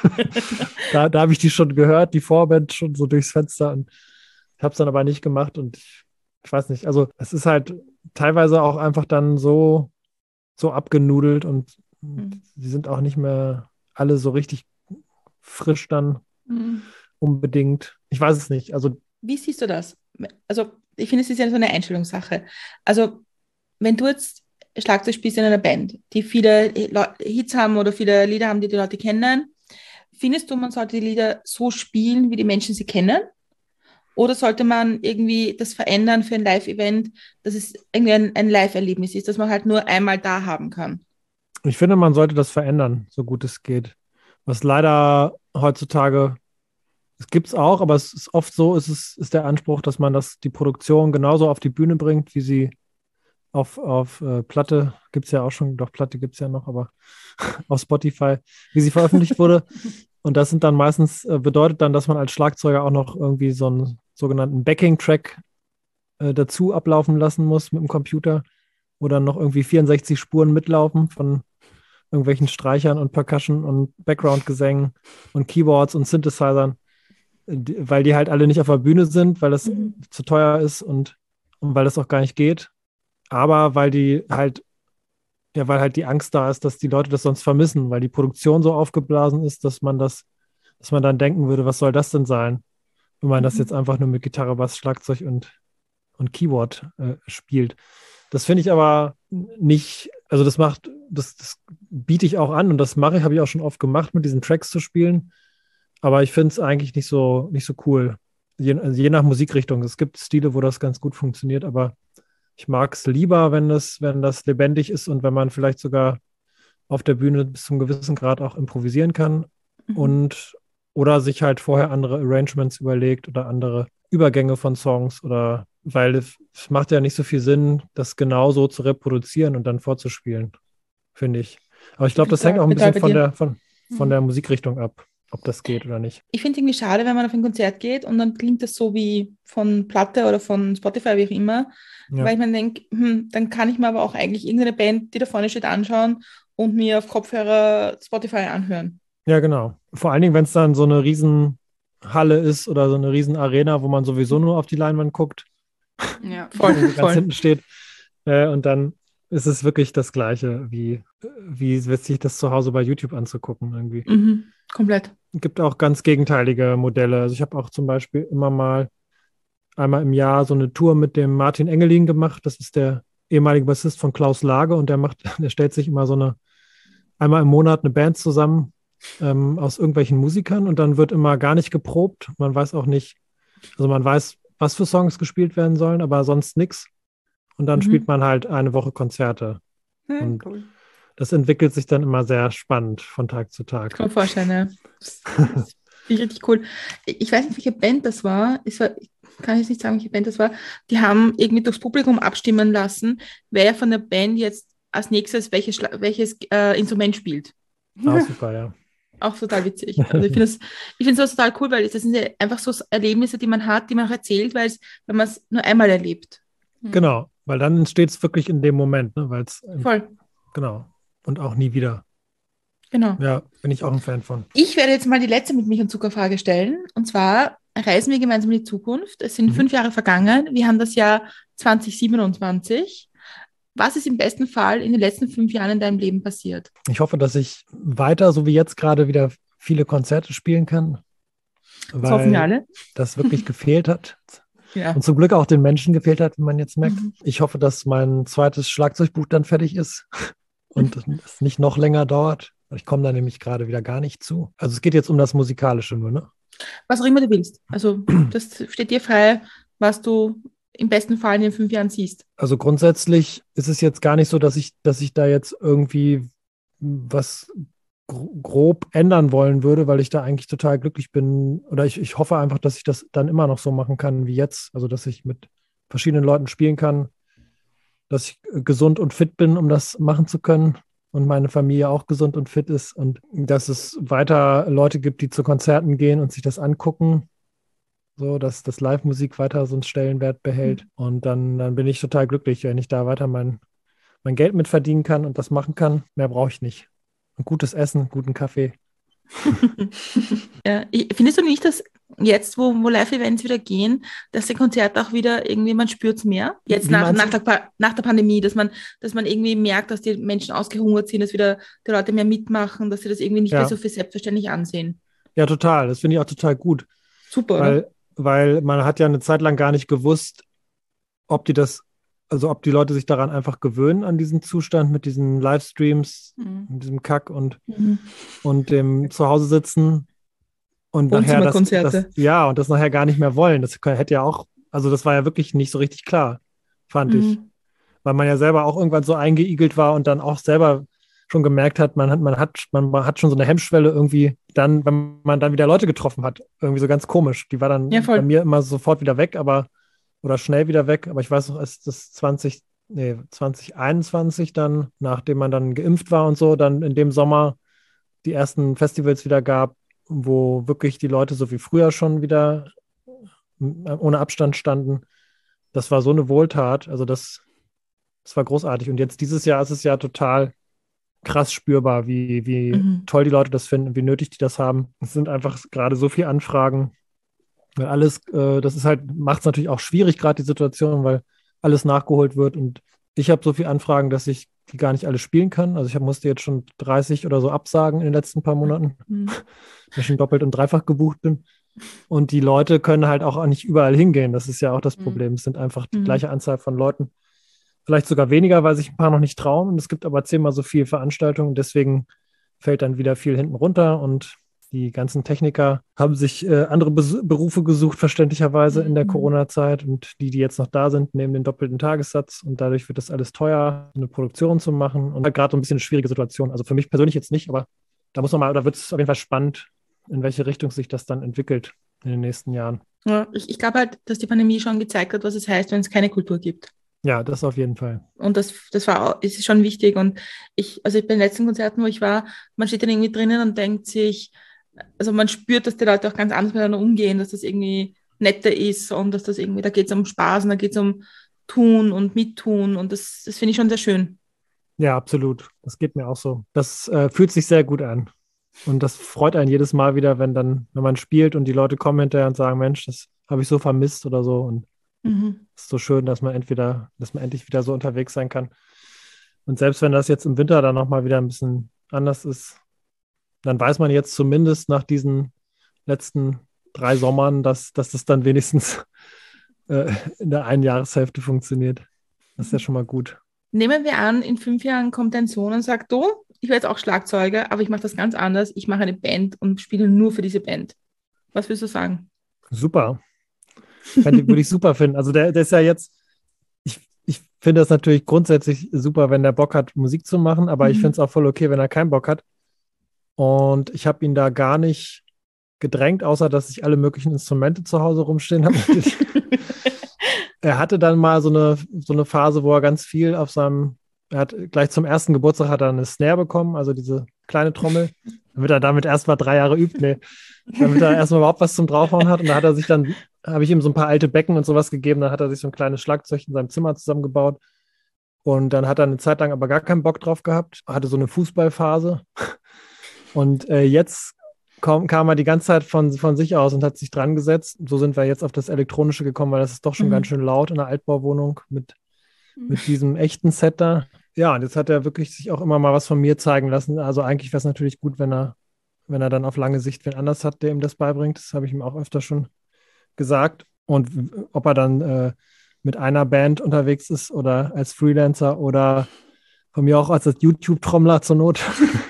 [SPEAKER 3] da da habe ich die schon gehört, die Vorband schon so durchs Fenster und ich habe es dann aber nicht gemacht und ich, ich weiß nicht, also es ist halt teilweise auch einfach dann so, so abgenudelt und
[SPEAKER 2] Mhm.
[SPEAKER 3] die sind auch nicht mehr alle so richtig frisch dann
[SPEAKER 2] Mhm.
[SPEAKER 3] unbedingt. Ich weiß es nicht. Also
[SPEAKER 2] Wie siehst du das? Also, ich finde, es ist ja so eine Einstellungssache. Also, wenn du jetzt Schlagzeug spielst in einer Band, die viele Le- Hits haben oder viele Lieder haben, die die Leute kennen, findest du, man sollte die Lieder so spielen, wie die Menschen sie kennen? Oder sollte man irgendwie das verändern für ein Live-Event, dass es irgendwie ein, ein Live-Erlebnis ist, dass man halt nur einmal da haben kann?
[SPEAKER 3] ich finde, man sollte das verändern, so gut es geht. Was leider heutzutage, es gibt es auch, aber es ist oft so, ist es ist der Anspruch, dass man das, die Produktion genauso auf die Bühne bringt, wie sie auf, auf äh, Platte, gibt es ja auch schon, doch Platte gibt es ja noch, aber auf Spotify, wie sie veröffentlicht wurde. Und das sind dann meistens, äh, bedeutet dann, dass man als Schlagzeuger auch noch irgendwie so einen sogenannten Backing-Track äh, dazu ablaufen lassen muss mit dem Computer, wo dann noch irgendwie vierundsechzig Spuren mitlaufen von irgendwelchen Streichern und Percussion und Background-Gesängen und Keyboards und Synthesizern, die, weil die halt alle nicht auf der Bühne sind, weil das
[SPEAKER 2] Mhm.
[SPEAKER 3] zu teuer ist und, und weil das auch gar nicht geht. Aber weil die halt, ja, weil halt die Angst da ist, dass die Leute das sonst vermissen, weil die Produktion so aufgeblasen ist, dass man das, dass man dann denken würde, was soll das denn sein, wenn man das
[SPEAKER 2] Mhm.
[SPEAKER 3] jetzt einfach nur mit Gitarre, Bass, Schlagzeug und, und Keyboard äh, spielt. Das finde ich aber nicht, also das macht, das, das biete ich auch an und das mache ich, habe ich auch schon oft gemacht, mit diesen Tracks zu spielen. Aber ich finde es eigentlich nicht so, nicht so cool. Je, also je nach Musikrichtung. Es gibt Stile, wo das ganz gut funktioniert, aber ich mag es lieber, wenn das, wenn das lebendig ist und wenn man vielleicht sogar auf der Bühne bis zum gewissen Grad auch improvisieren kann
[SPEAKER 2] Mhm.
[SPEAKER 3] und oder sich halt vorher andere Arrangements überlegt oder andere Übergänge von Songs oder weil es, es macht ja nicht so viel Sinn, das genau so zu reproduzieren und dann vorzuspielen, finde ich. Aber ich glaube, das hängt auch ein
[SPEAKER 2] Total
[SPEAKER 3] bisschen
[SPEAKER 2] bei
[SPEAKER 3] von
[SPEAKER 2] dir.
[SPEAKER 3] der, von, von
[SPEAKER 2] Mhm.
[SPEAKER 3] der Musikrichtung ab, ob das geht oder nicht.
[SPEAKER 2] Ich finde es irgendwie schade, wenn man auf ein Konzert geht und dann klingt das so wie von Platte oder von Spotify, wie auch immer,
[SPEAKER 3] Ja.
[SPEAKER 2] weil ich mir denke, hm, dann kann ich mir aber auch eigentlich irgendeine Band, die da vorne steht, anschauen und mir auf Kopfhörer Spotify anhören.
[SPEAKER 3] Ja, genau. Vor allen Dingen, wenn es dann so eine Riesenhalle ist oder so eine Riesenarena, wo man sowieso nur auf die Leinwand guckt,
[SPEAKER 1] Ja.
[SPEAKER 2] Voll,
[SPEAKER 3] irgendwo ganz
[SPEAKER 2] voll.
[SPEAKER 3] hinten steht. Äh, und dann, es ist wirklich das Gleiche, wie, wie sich das zu Hause bei YouTube anzugucken irgendwie.
[SPEAKER 2] Mhm, komplett.
[SPEAKER 3] Es gibt auch ganz gegenteilige Modelle. Also ich habe auch zum Beispiel immer mal einmal im Jahr so eine Tour mit dem Martin Engelin gemacht. Das ist der ehemalige Bassist von Klaus Lage und der macht, der stellt sich immer so eine, einmal im Monat eine Band zusammen ähm, aus irgendwelchen Musikern und dann wird immer gar nicht geprobt. Man weiß auch nicht, also man weiß, was für Songs gespielt werden sollen, aber sonst nichts. Und dann
[SPEAKER 2] Mhm.
[SPEAKER 3] spielt man halt eine Woche Konzerte.
[SPEAKER 1] Ja,
[SPEAKER 3] Und
[SPEAKER 1] cool.
[SPEAKER 3] das entwickelt sich dann immer sehr spannend von Tag zu Tag.
[SPEAKER 2] Kann man vorstellen, ja. Das, das finde ich richtig cool. Ich weiß nicht, welche Band das war. Es war, ich kann jetzt nicht sagen, welche Band das war. Die haben irgendwie durchs Publikum abstimmen lassen, wer von der Band jetzt als nächstes welches, Schla- welches äh, Instrument spielt.
[SPEAKER 3] Ah, super, ja.
[SPEAKER 2] Auch total witzig. Also ich finde es ich finde sowas total cool, weil das sind ja einfach so Erlebnisse, die man hat, die man auch erzählt, weil es, wenn man es nur einmal erlebt.
[SPEAKER 3] Genau, weil dann entsteht es wirklich in dem Moment, ne? Weil es,
[SPEAKER 2] Voll,
[SPEAKER 3] genau, und auch nie wieder.
[SPEAKER 2] genau.
[SPEAKER 3] Ja, bin ich auch ein Fan von.
[SPEAKER 2] Ich werde jetzt mal die letzte mit Milch und Zuckerfrage stellen. Und zwar reisen wir gemeinsam in die Zukunft. Es sind
[SPEAKER 3] Mhm.
[SPEAKER 2] fünf Jahre vergangen. Wir haben das Jahr zwanzig siebenundzwanzig. Was ist im besten Fall in den letzten fünf Jahren in deinem Leben passiert?
[SPEAKER 3] Ich hoffe, dass ich weiter, so wie jetzt gerade, wieder viele Konzerte spielen kann,
[SPEAKER 2] Das hoffen wir
[SPEAKER 3] weil
[SPEAKER 2] alle.
[SPEAKER 3] das wirklich gefehlt hat.
[SPEAKER 2] Ja.
[SPEAKER 3] Und zum Glück auch den Menschen gefehlt hat, wie man jetzt merkt.
[SPEAKER 2] Mhm.
[SPEAKER 3] Ich hoffe, dass mein zweites Schlagzeugbuch dann fertig ist und es nicht noch länger dauert. Ich komme da nämlich gerade wieder gar nicht zu. Also es geht jetzt um das Musikalische nur, ne?
[SPEAKER 2] Was auch immer du willst. Also das steht dir frei, was du im besten Fall in den fünf Jahren siehst.
[SPEAKER 3] Also grundsätzlich ist es jetzt gar nicht so, dass ich, dass ich da jetzt irgendwie was gro- grob ändern wollen würde, weil ich da eigentlich total glücklich bin. Oder ich, ich hoffe einfach, dass ich das dann immer noch so machen kann wie jetzt. Also dass ich mit verschiedenen Leuten spielen kann, dass ich äh, gesund und fit bin, um das machen zu können. Und meine Familie auch gesund und fit ist. Und dass es weiter Leute gibt, die zu Konzerten gehen und sich das angucken. So, dass das Live-Musik weiter so einen Stellenwert behält. Und dann, dann bin ich total glücklich, wenn ich da weiter mein, mein Geld mit verdienen kann und das machen kann. Mehr brauche ich nicht. Und gutes Essen, guten Kaffee.
[SPEAKER 2] Ja, ich- findest du nicht, dass jetzt, wo, wo Live-Events wieder gehen, dass die Konzerte auch wieder irgendwie, man spürt es mehr? Jetzt
[SPEAKER 3] Wie
[SPEAKER 2] nach,
[SPEAKER 3] meinst
[SPEAKER 2] nach, der, Pa- nach der Pandemie, dass man, dass man irgendwie merkt, dass die Menschen ausgehungert sind, dass wieder die Leute mehr mitmachen, dass sie das irgendwie nicht
[SPEAKER 3] Ja.
[SPEAKER 2] mehr so für selbstverständlich ansehen.
[SPEAKER 3] Ja, total. Das finde ich auch total gut.
[SPEAKER 2] Super, oder?
[SPEAKER 3] Weil, weil man hat ja eine Zeit lang gar nicht gewusst, ob die das, also ob die Leute sich daran einfach gewöhnen, an diesen Zustand mit diesen Livestreams,
[SPEAKER 1] Mhm.
[SPEAKER 3] mit diesem Kack und,
[SPEAKER 2] Mhm.
[SPEAKER 3] und dem Zuhause sitzen und nachher das,
[SPEAKER 2] Wohnzimmerkonzerte.
[SPEAKER 3] das, ja, und das nachher gar nicht mehr wollen. Das kann- hätte ja auch, also das war ja wirklich nicht so richtig klar, fand ich.
[SPEAKER 2] Mhm.
[SPEAKER 3] Weil man ja selber auch irgendwann so eingeigelt war und dann auch selber schon gemerkt hat, man hat, man hat, man hat schon so eine Hemmschwelle irgendwie dann, wenn man dann wieder Leute getroffen hat, irgendwie so ganz komisch. Die war dann
[SPEAKER 2] Ja, voll.
[SPEAKER 3] bei mir immer sofort wieder weg, aber oder schnell wieder weg. Aber ich weiß noch, als das zwanzig, nee, zwanzig einundzwanzig dann, nachdem man dann geimpft war und so, dann in dem Sommer die ersten Festivals wieder gab, wo wirklich die Leute so wie früher schon wieder äh, ohne Abstand standen. Das war so eine Wohltat. Also das, das war großartig. Und jetzt dieses Jahr ist es ja total krass spürbar, wie, wie
[SPEAKER 2] Mhm.
[SPEAKER 3] toll die Leute das finden, wie nötig die das haben. Es sind einfach gerade so viele Anfragen. Weil alles, äh, das ist halt, macht es natürlich auch schwierig, gerade die Situation, weil alles nachgeholt wird. Und ich habe so viele Anfragen, dass ich die gar nicht alle spielen kann. Also ich hab, musste jetzt schon dreißig oder so absagen in den letzten paar Monaten,
[SPEAKER 2] Mhm.
[SPEAKER 3] weil ich schon doppelt und dreifach gebucht bin. Und die Leute können halt auch nicht überall hingehen. Das ist ja auch das
[SPEAKER 1] Mhm.
[SPEAKER 3] Problem. Es sind einfach die
[SPEAKER 2] Mhm.
[SPEAKER 3] gleiche Anzahl von Leuten. Vielleicht sogar weniger, weil sich ein paar noch nicht trauen. Und es gibt aber zehnmal so viele Veranstaltungen. Deswegen fällt dann wieder viel hinten runter. Und die ganzen Techniker haben sich äh, andere Bes- Berufe gesucht, verständlicherweise in der
[SPEAKER 2] Mhm.
[SPEAKER 3] Corona-Zeit. Und die, die jetzt noch da sind, nehmen den doppelten Tagessatz. Und dadurch wird das alles teuer, eine Produktion zu machen. Und halt gerade so ein bisschen eine schwierige Situation. Also für mich persönlich jetzt nicht, aber da muss man mal, da wird es auf jeden Fall spannend, in welche Richtung sich das dann entwickelt in den nächsten Jahren.
[SPEAKER 2] Ja, ich, ich glaube halt, dass die Pandemie schon gezeigt hat, was es heißt, wenn es keine Kultur gibt.
[SPEAKER 3] Ja, das auf jeden Fall.
[SPEAKER 2] Und das, das war auch, ist schon wichtig. Und ich, also bei den letzten Konzerten, wo ich war, man steht dann irgendwie drinnen und denkt sich, also man spürt, dass die Leute auch ganz anders miteinander umgehen, dass das irgendwie netter ist und dass das irgendwie, da geht es um Spaß und da geht es um Tun und Mittun und das, das finde ich schon sehr schön.
[SPEAKER 3] Ja, absolut. Das geht mir auch so. Das äh, fühlt sich sehr gut an. Und das freut einen jedes Mal wieder, wenn dann, wenn man spielt und die Leute kommen hinterher und sagen, Mensch, das habe ich so vermisst oder so. Und
[SPEAKER 2] Mhm.
[SPEAKER 3] es ist so schön, dass man entweder, dass man endlich wieder so unterwegs sein kann. Und selbst wenn das jetzt im Winter dann nochmal wieder ein bisschen anders ist, dann weiß man jetzt zumindest nach diesen letzten drei Sommern, dass, dass das dann wenigstens äh, in der einen Jahreshälfte funktioniert. Das ist ja schon mal gut.
[SPEAKER 2] Nehmen wir an, in fünf Jahren kommt dein Sohn und sagt, du, ich werde jetzt auch Schlagzeuger, aber ich mache das ganz anders. Ich mache eine Band und spiele nur für diese Band. Was willst du sagen?
[SPEAKER 3] Super. Würde ich super finden. Also der, der ist ja jetzt, ich, ich finde das natürlich grundsätzlich super, wenn der Bock hat, Musik zu machen, aber mhm. ich finde es auch voll okay, wenn er keinen Bock hat. Und ich habe ihn da gar nicht gedrängt, außer dass ich alle möglichen Instrumente zu Hause rumstehen habe. Er hatte dann mal so eine, so eine Phase, wo er ganz viel auf seinem, er hat gleich zum ersten Geburtstag hat er eine Snare bekommen, also diese kleine Trommel, damit er damit erst mal drei Jahre übt, nee, damit er erstmal überhaupt was zum Draufhauen hat. Und da hat er sich dann, habe ich ihm so ein paar alte Becken und sowas gegeben, dann hat er sich so ein kleines Schlagzeug in seinem Zimmer zusammengebaut. Und dann hat er eine Zeit lang aber gar keinen Bock drauf gehabt, hatte so eine Fußballphase. Und äh, jetzt kam, kam er die ganze Zeit von, von sich aus und hat sich dran gesetzt. So sind wir jetzt auf das Elektronische gekommen, weil das ist doch schon mhm. ganz schön laut in der Altbauwohnung mit, mhm. mit diesem echten Set da. Ja, und jetzt hat er wirklich sich auch immer mal was von mir zeigen lassen. Also eigentlich wäre es natürlich gut, wenn er, wenn er dann auf lange Sicht wen anders hat, der ihm das beibringt. Das habe ich ihm auch öfter schon gesagt. Und ob er dann äh, mit einer Band unterwegs ist oder als Freelancer oder von mir auch als YouTube-Trommler zur Not.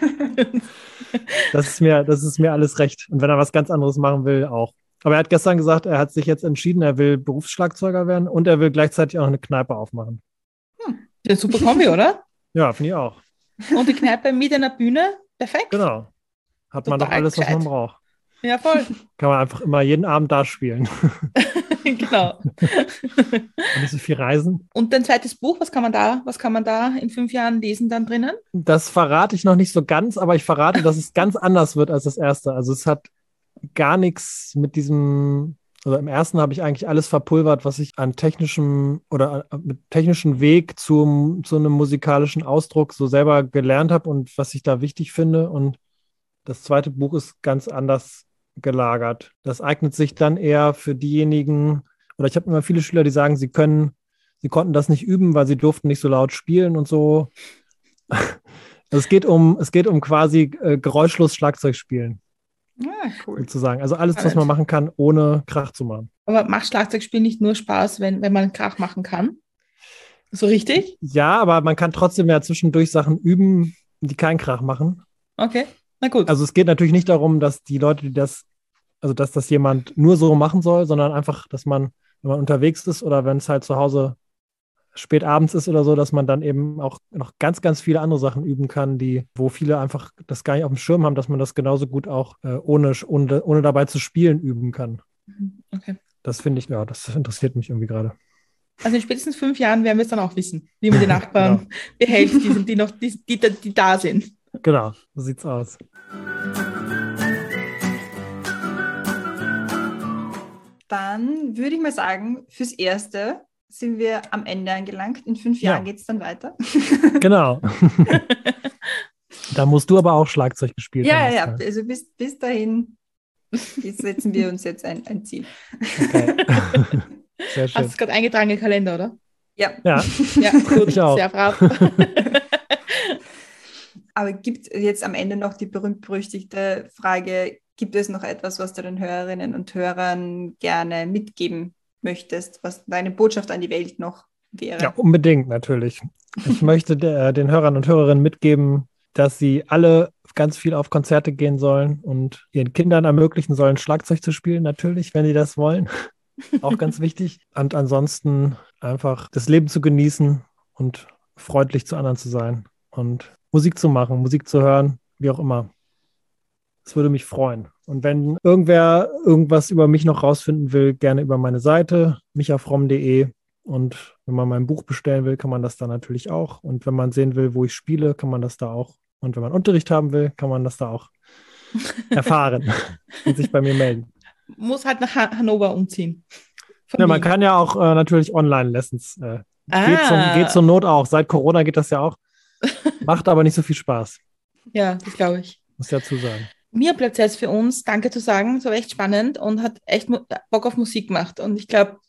[SPEAKER 3] Das ist mir, das ist mir alles recht. Und wenn er was ganz anderes machen will, auch. Aber er hat gestern gesagt, er hat sich jetzt entschieden, er will Berufsschlagzeuger werden und er will gleichzeitig auch eine Kneipe aufmachen.
[SPEAKER 2] Hm. Das ist eine super Kombi, oder?
[SPEAKER 3] Ja, finde ich auch.
[SPEAKER 2] Und die Kneipe mit einer Bühne, perfekt.
[SPEAKER 3] Genau. Hat
[SPEAKER 2] Total
[SPEAKER 3] man doch alles,
[SPEAKER 2] gescheit.
[SPEAKER 3] was man braucht.
[SPEAKER 2] Ja, voll.
[SPEAKER 3] Kann man einfach immer jeden Abend da spielen.
[SPEAKER 2] Genau.
[SPEAKER 3] Und nicht so viel reisen.
[SPEAKER 2] Und dein zweites Buch, was kann man da, was kann man da in fünf Jahren lesen dann drinnen?
[SPEAKER 3] Das verrate ich noch nicht so ganz, aber ich verrate, dass es ganz anders wird als das erste. Also es hat gar nichts mit diesem, also im ersten habe ich eigentlich alles verpulvert, was ich an technischem oder mit technischem Weg zum, zu einem musikalischen Ausdruck so selber gelernt habe und was ich da wichtig finde. Und das zweite Buch ist ganz anders gelagert. Das eignet sich dann eher für diejenigen, oder ich habe immer viele Schüler, die sagen, sie können, sie konnten das nicht üben, weil sie durften nicht so laut spielen und so. Also es geht um, es geht um quasi äh, geräuschlos Schlagzeug spielen.
[SPEAKER 2] Ah, cool.
[SPEAKER 3] Sozusagen. Also alles, was man machen kann, ohne Krach zu machen.
[SPEAKER 2] Aber macht Schlagzeugspielen nicht nur Spaß, wenn, wenn man Krach machen kann? So richtig?
[SPEAKER 3] Ja, aber man kann trotzdem ja zwischendurch Sachen üben, die keinen Krach machen.
[SPEAKER 2] Okay, na gut.
[SPEAKER 3] Also es geht natürlich nicht darum, dass die Leute, die das, also dass das jemand nur so machen soll, sondern einfach, dass man, wenn man unterwegs ist oder wenn es halt zu Hause spät abends ist oder so, dass man dann eben auch noch ganz, ganz viele andere Sachen üben kann, die, wo viele einfach das gar nicht auf dem Schirm haben, dass man das genauso gut auch äh, ohne, ohne, ohne dabei zu spielen üben kann.
[SPEAKER 2] Okay.
[SPEAKER 3] Das finde ich, ja, das interessiert mich irgendwie gerade.
[SPEAKER 2] Also in spätestens fünf Jahren werden wir es dann auch wissen, wie man die Nachbarn genau. behält, die, sind, die, noch, die, die, die da sind.
[SPEAKER 3] Genau, so sieht's aus.
[SPEAKER 1] Dann würde ich mal sagen, fürs Erste sind wir am Ende angelangt. In fünf Jahren ja. geht es dann weiter.
[SPEAKER 3] Genau. Da musst du aber auch Schlagzeug gespielt
[SPEAKER 1] ja,
[SPEAKER 3] haben.
[SPEAKER 1] Ja, ja, also bis, bis dahin setzen wir uns jetzt ein, ein Ziel.
[SPEAKER 3] Okay. Sehr schön.
[SPEAKER 2] Hast du es gerade eingetragen im Kalender, oder?
[SPEAKER 1] Ja.
[SPEAKER 3] Ja,
[SPEAKER 2] ja gut,
[SPEAKER 3] ich auch.
[SPEAKER 2] Sehr brav.
[SPEAKER 1] Aber gibt es jetzt am Ende noch die berühmt-berüchtigte Frage, gibt es noch etwas, was du den Hörerinnen und Hörern gerne mitgeben möchtest, was deine Botschaft an die Welt noch wäre?
[SPEAKER 3] Ja, unbedingt natürlich. Ich möchte der, den Hörern und Hörerinnen mitgeben, dass sie alle ganz viel auf Konzerte gehen sollen und ihren Kindern ermöglichen sollen, Schlagzeug zu spielen, natürlich, wenn die das wollen. Auch ganz wichtig. Und ansonsten einfach das Leben zu genießen und freundlich zu anderen zu sein und Musik zu machen, Musik zu hören, wie auch immer. Das würde mich freuen. Und wenn irgendwer irgendwas über mich noch rausfinden will, gerne über meine Seite, micha fromm punkt de. Und wenn man mein Buch bestellen will, kann man das da natürlich auch. Und wenn man sehen will, wo ich spiele, kann man das da auch. Und wenn man Unterricht haben will, kann man das da auch erfahren und sich bei mir melden.
[SPEAKER 2] Muss halt nach Han- Hannover umziehen.
[SPEAKER 3] Ja, man kann ja auch äh, natürlich Online-Lessons. Äh,
[SPEAKER 2] ah.
[SPEAKER 3] geht, zum, geht zur Not auch. Seit Corona geht das ja auch. Macht aber nicht so viel Spaß.
[SPEAKER 2] Ja, das glaube ich.
[SPEAKER 3] Muss dazu sagen.
[SPEAKER 2] Mir bleibt es jetzt für uns, danke zu sagen, so echt spannend und hat echt Bock auf Musik gemacht. Und ich glaube,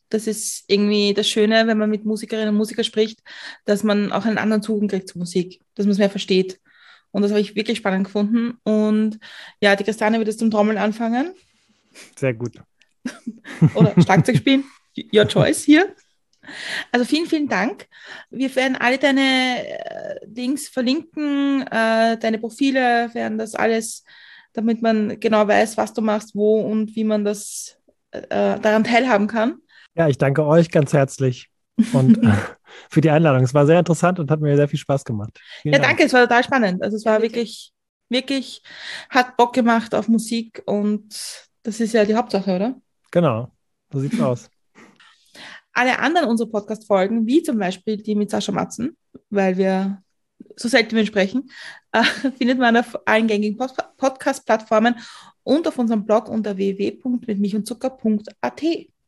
[SPEAKER 2] Das ist irgendwie das Schöne, wenn man mit Musikerinnen und Musikern spricht, dass man auch einen anderen Zugang kriegt zur Musik, dass man es mehr versteht. Und das habe ich wirklich spannend gefunden. Und ja, die Christiane wird jetzt zum Trommeln anfangen.
[SPEAKER 3] Sehr gut.
[SPEAKER 2] Oder Schlagzeug spielen. Your choice hier. Also vielen, vielen Dank. Wir werden alle deine äh, Dings verlinken, äh, deine Profile, werden das alles, damit man genau weiß, was du machst, wo und wie man das äh, daran teilhaben kann.
[SPEAKER 3] Ja, ich danke euch ganz herzlich und für die Einladung. Es war sehr interessant und hat mir sehr viel Spaß gemacht. Vielen
[SPEAKER 2] ja,
[SPEAKER 3] Dank.
[SPEAKER 2] danke, es war total spannend. Also es war wirklich, wirklich, hat Bock gemacht auf Musik und das ist ja die Hauptsache, oder?
[SPEAKER 3] Genau, so sieht's aus.
[SPEAKER 2] Alle anderen unserer Podcast-Folgen, wie zum Beispiel die mit Sascha Matzen, weil wir so selten mit ihm sprechen, äh, findet man auf allen gängigen Pod- Podcast-Plattformen und auf unserem Blog unter w w w punkt mit milch und zucker punkt a t.